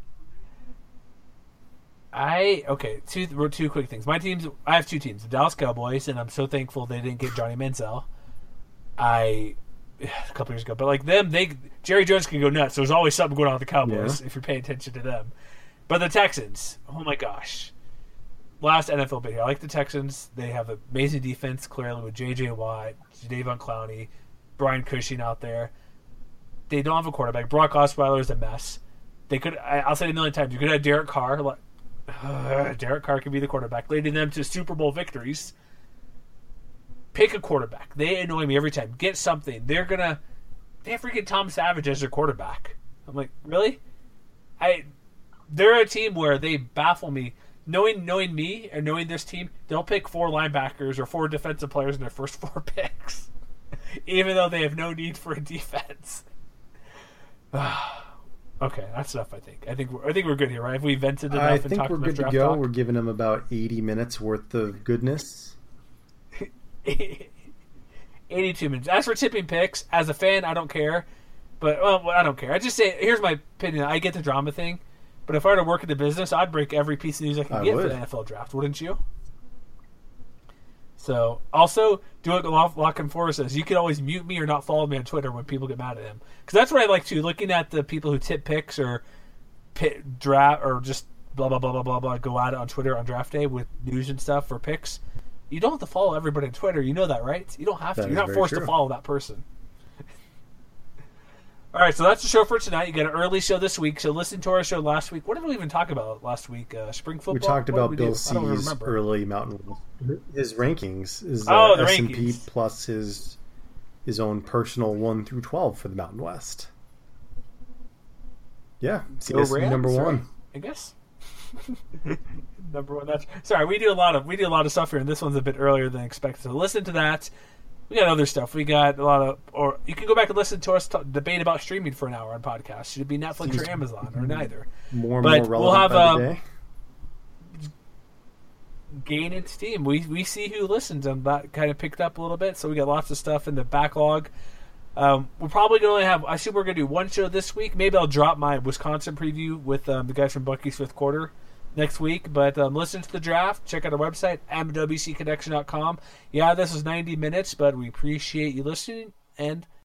Two quick things. I have 2 teams, the Dallas Cowboys, and I'm so thankful they didn't get Johnny Manziel. A couple years ago, but like them, Jerry Jones can go nuts. There's always something going on with the Cowboys if you're paying attention to them. But the Texans, oh my gosh, last NFL bit here. I like the Texans. They have an amazing defense, clearly with J.J. Watt, Jadeveon Clowney, Brian Cushing out there. They don't have a quarterback. Brock Osweiler is a mess. They could. I'll say it a million times. You could have Derek Carr. Derek Carr could be the quarterback, leading them to Super Bowl victories. Pick a quarterback. They annoy me every time. Get something. They have freaking Tom Savage as their quarterback. I'm like, really? They're a team where they baffle me. Knowing me and knowing this team, they'll pick 4 linebackers or 4 defensive players in their first 4 picks, even though they have no need for a defense. Okay, that's enough. I think we're good here, right? Have we vented enough? I and think talked we're enough good to draft go. talk? We're giving them about 80 minutes worth of goodness. 82 minutes. As for tipping picks, as a fan, I don't care. But I don't care. I just say, here's my opinion. I get the drama thing, but if I were to work in the business, I'd break every piece of news I could get for the NFL draft. Wouldn't you? So, also, do it. Lock and Forrest says you can always mute me or not follow me on Twitter when people get mad at him, because that's what I like too. Looking at the people who tip picks or draft or just blah blah blah blah blah blah go at it on Twitter on draft day with news and stuff for picks. You don't have to follow everybody on Twitter. You know that, right? You don't have to. You're not forced to follow that person. All right, so that's the show for tonight. You got an early show this week, so listen to our show last week. What did we even talk about last week? Spring football? We talked about Bill C's early Mountain West. His rankings is the S&P rankings. plus his own personal 1 through 12 for the Mountain West. Yeah, CSC number 1. I guess. Number 1. That's sorry. We do a lot of stuff here, and this one's a bit earlier than expected. So listen to that. We got other stuff. We got a lot of, or you can go back and listen to us debate about streaming for an hour on podcasts. Should it be Netflix or Amazon or neither? More relevant we'll have by the day. Gain in steam. We see who listens, and that kind of picked up a little bit. So we got lots of stuff in the backlog. We're probably going to have. I assume we're going to do one show this week. Maybe I'll drop my Wisconsin preview with the guys from Bucky's Fifth Quarter next week. But listen to the draft. Check out our website, mwcconnection.com. Yeah, this is 90 minutes, but we appreciate you listening, and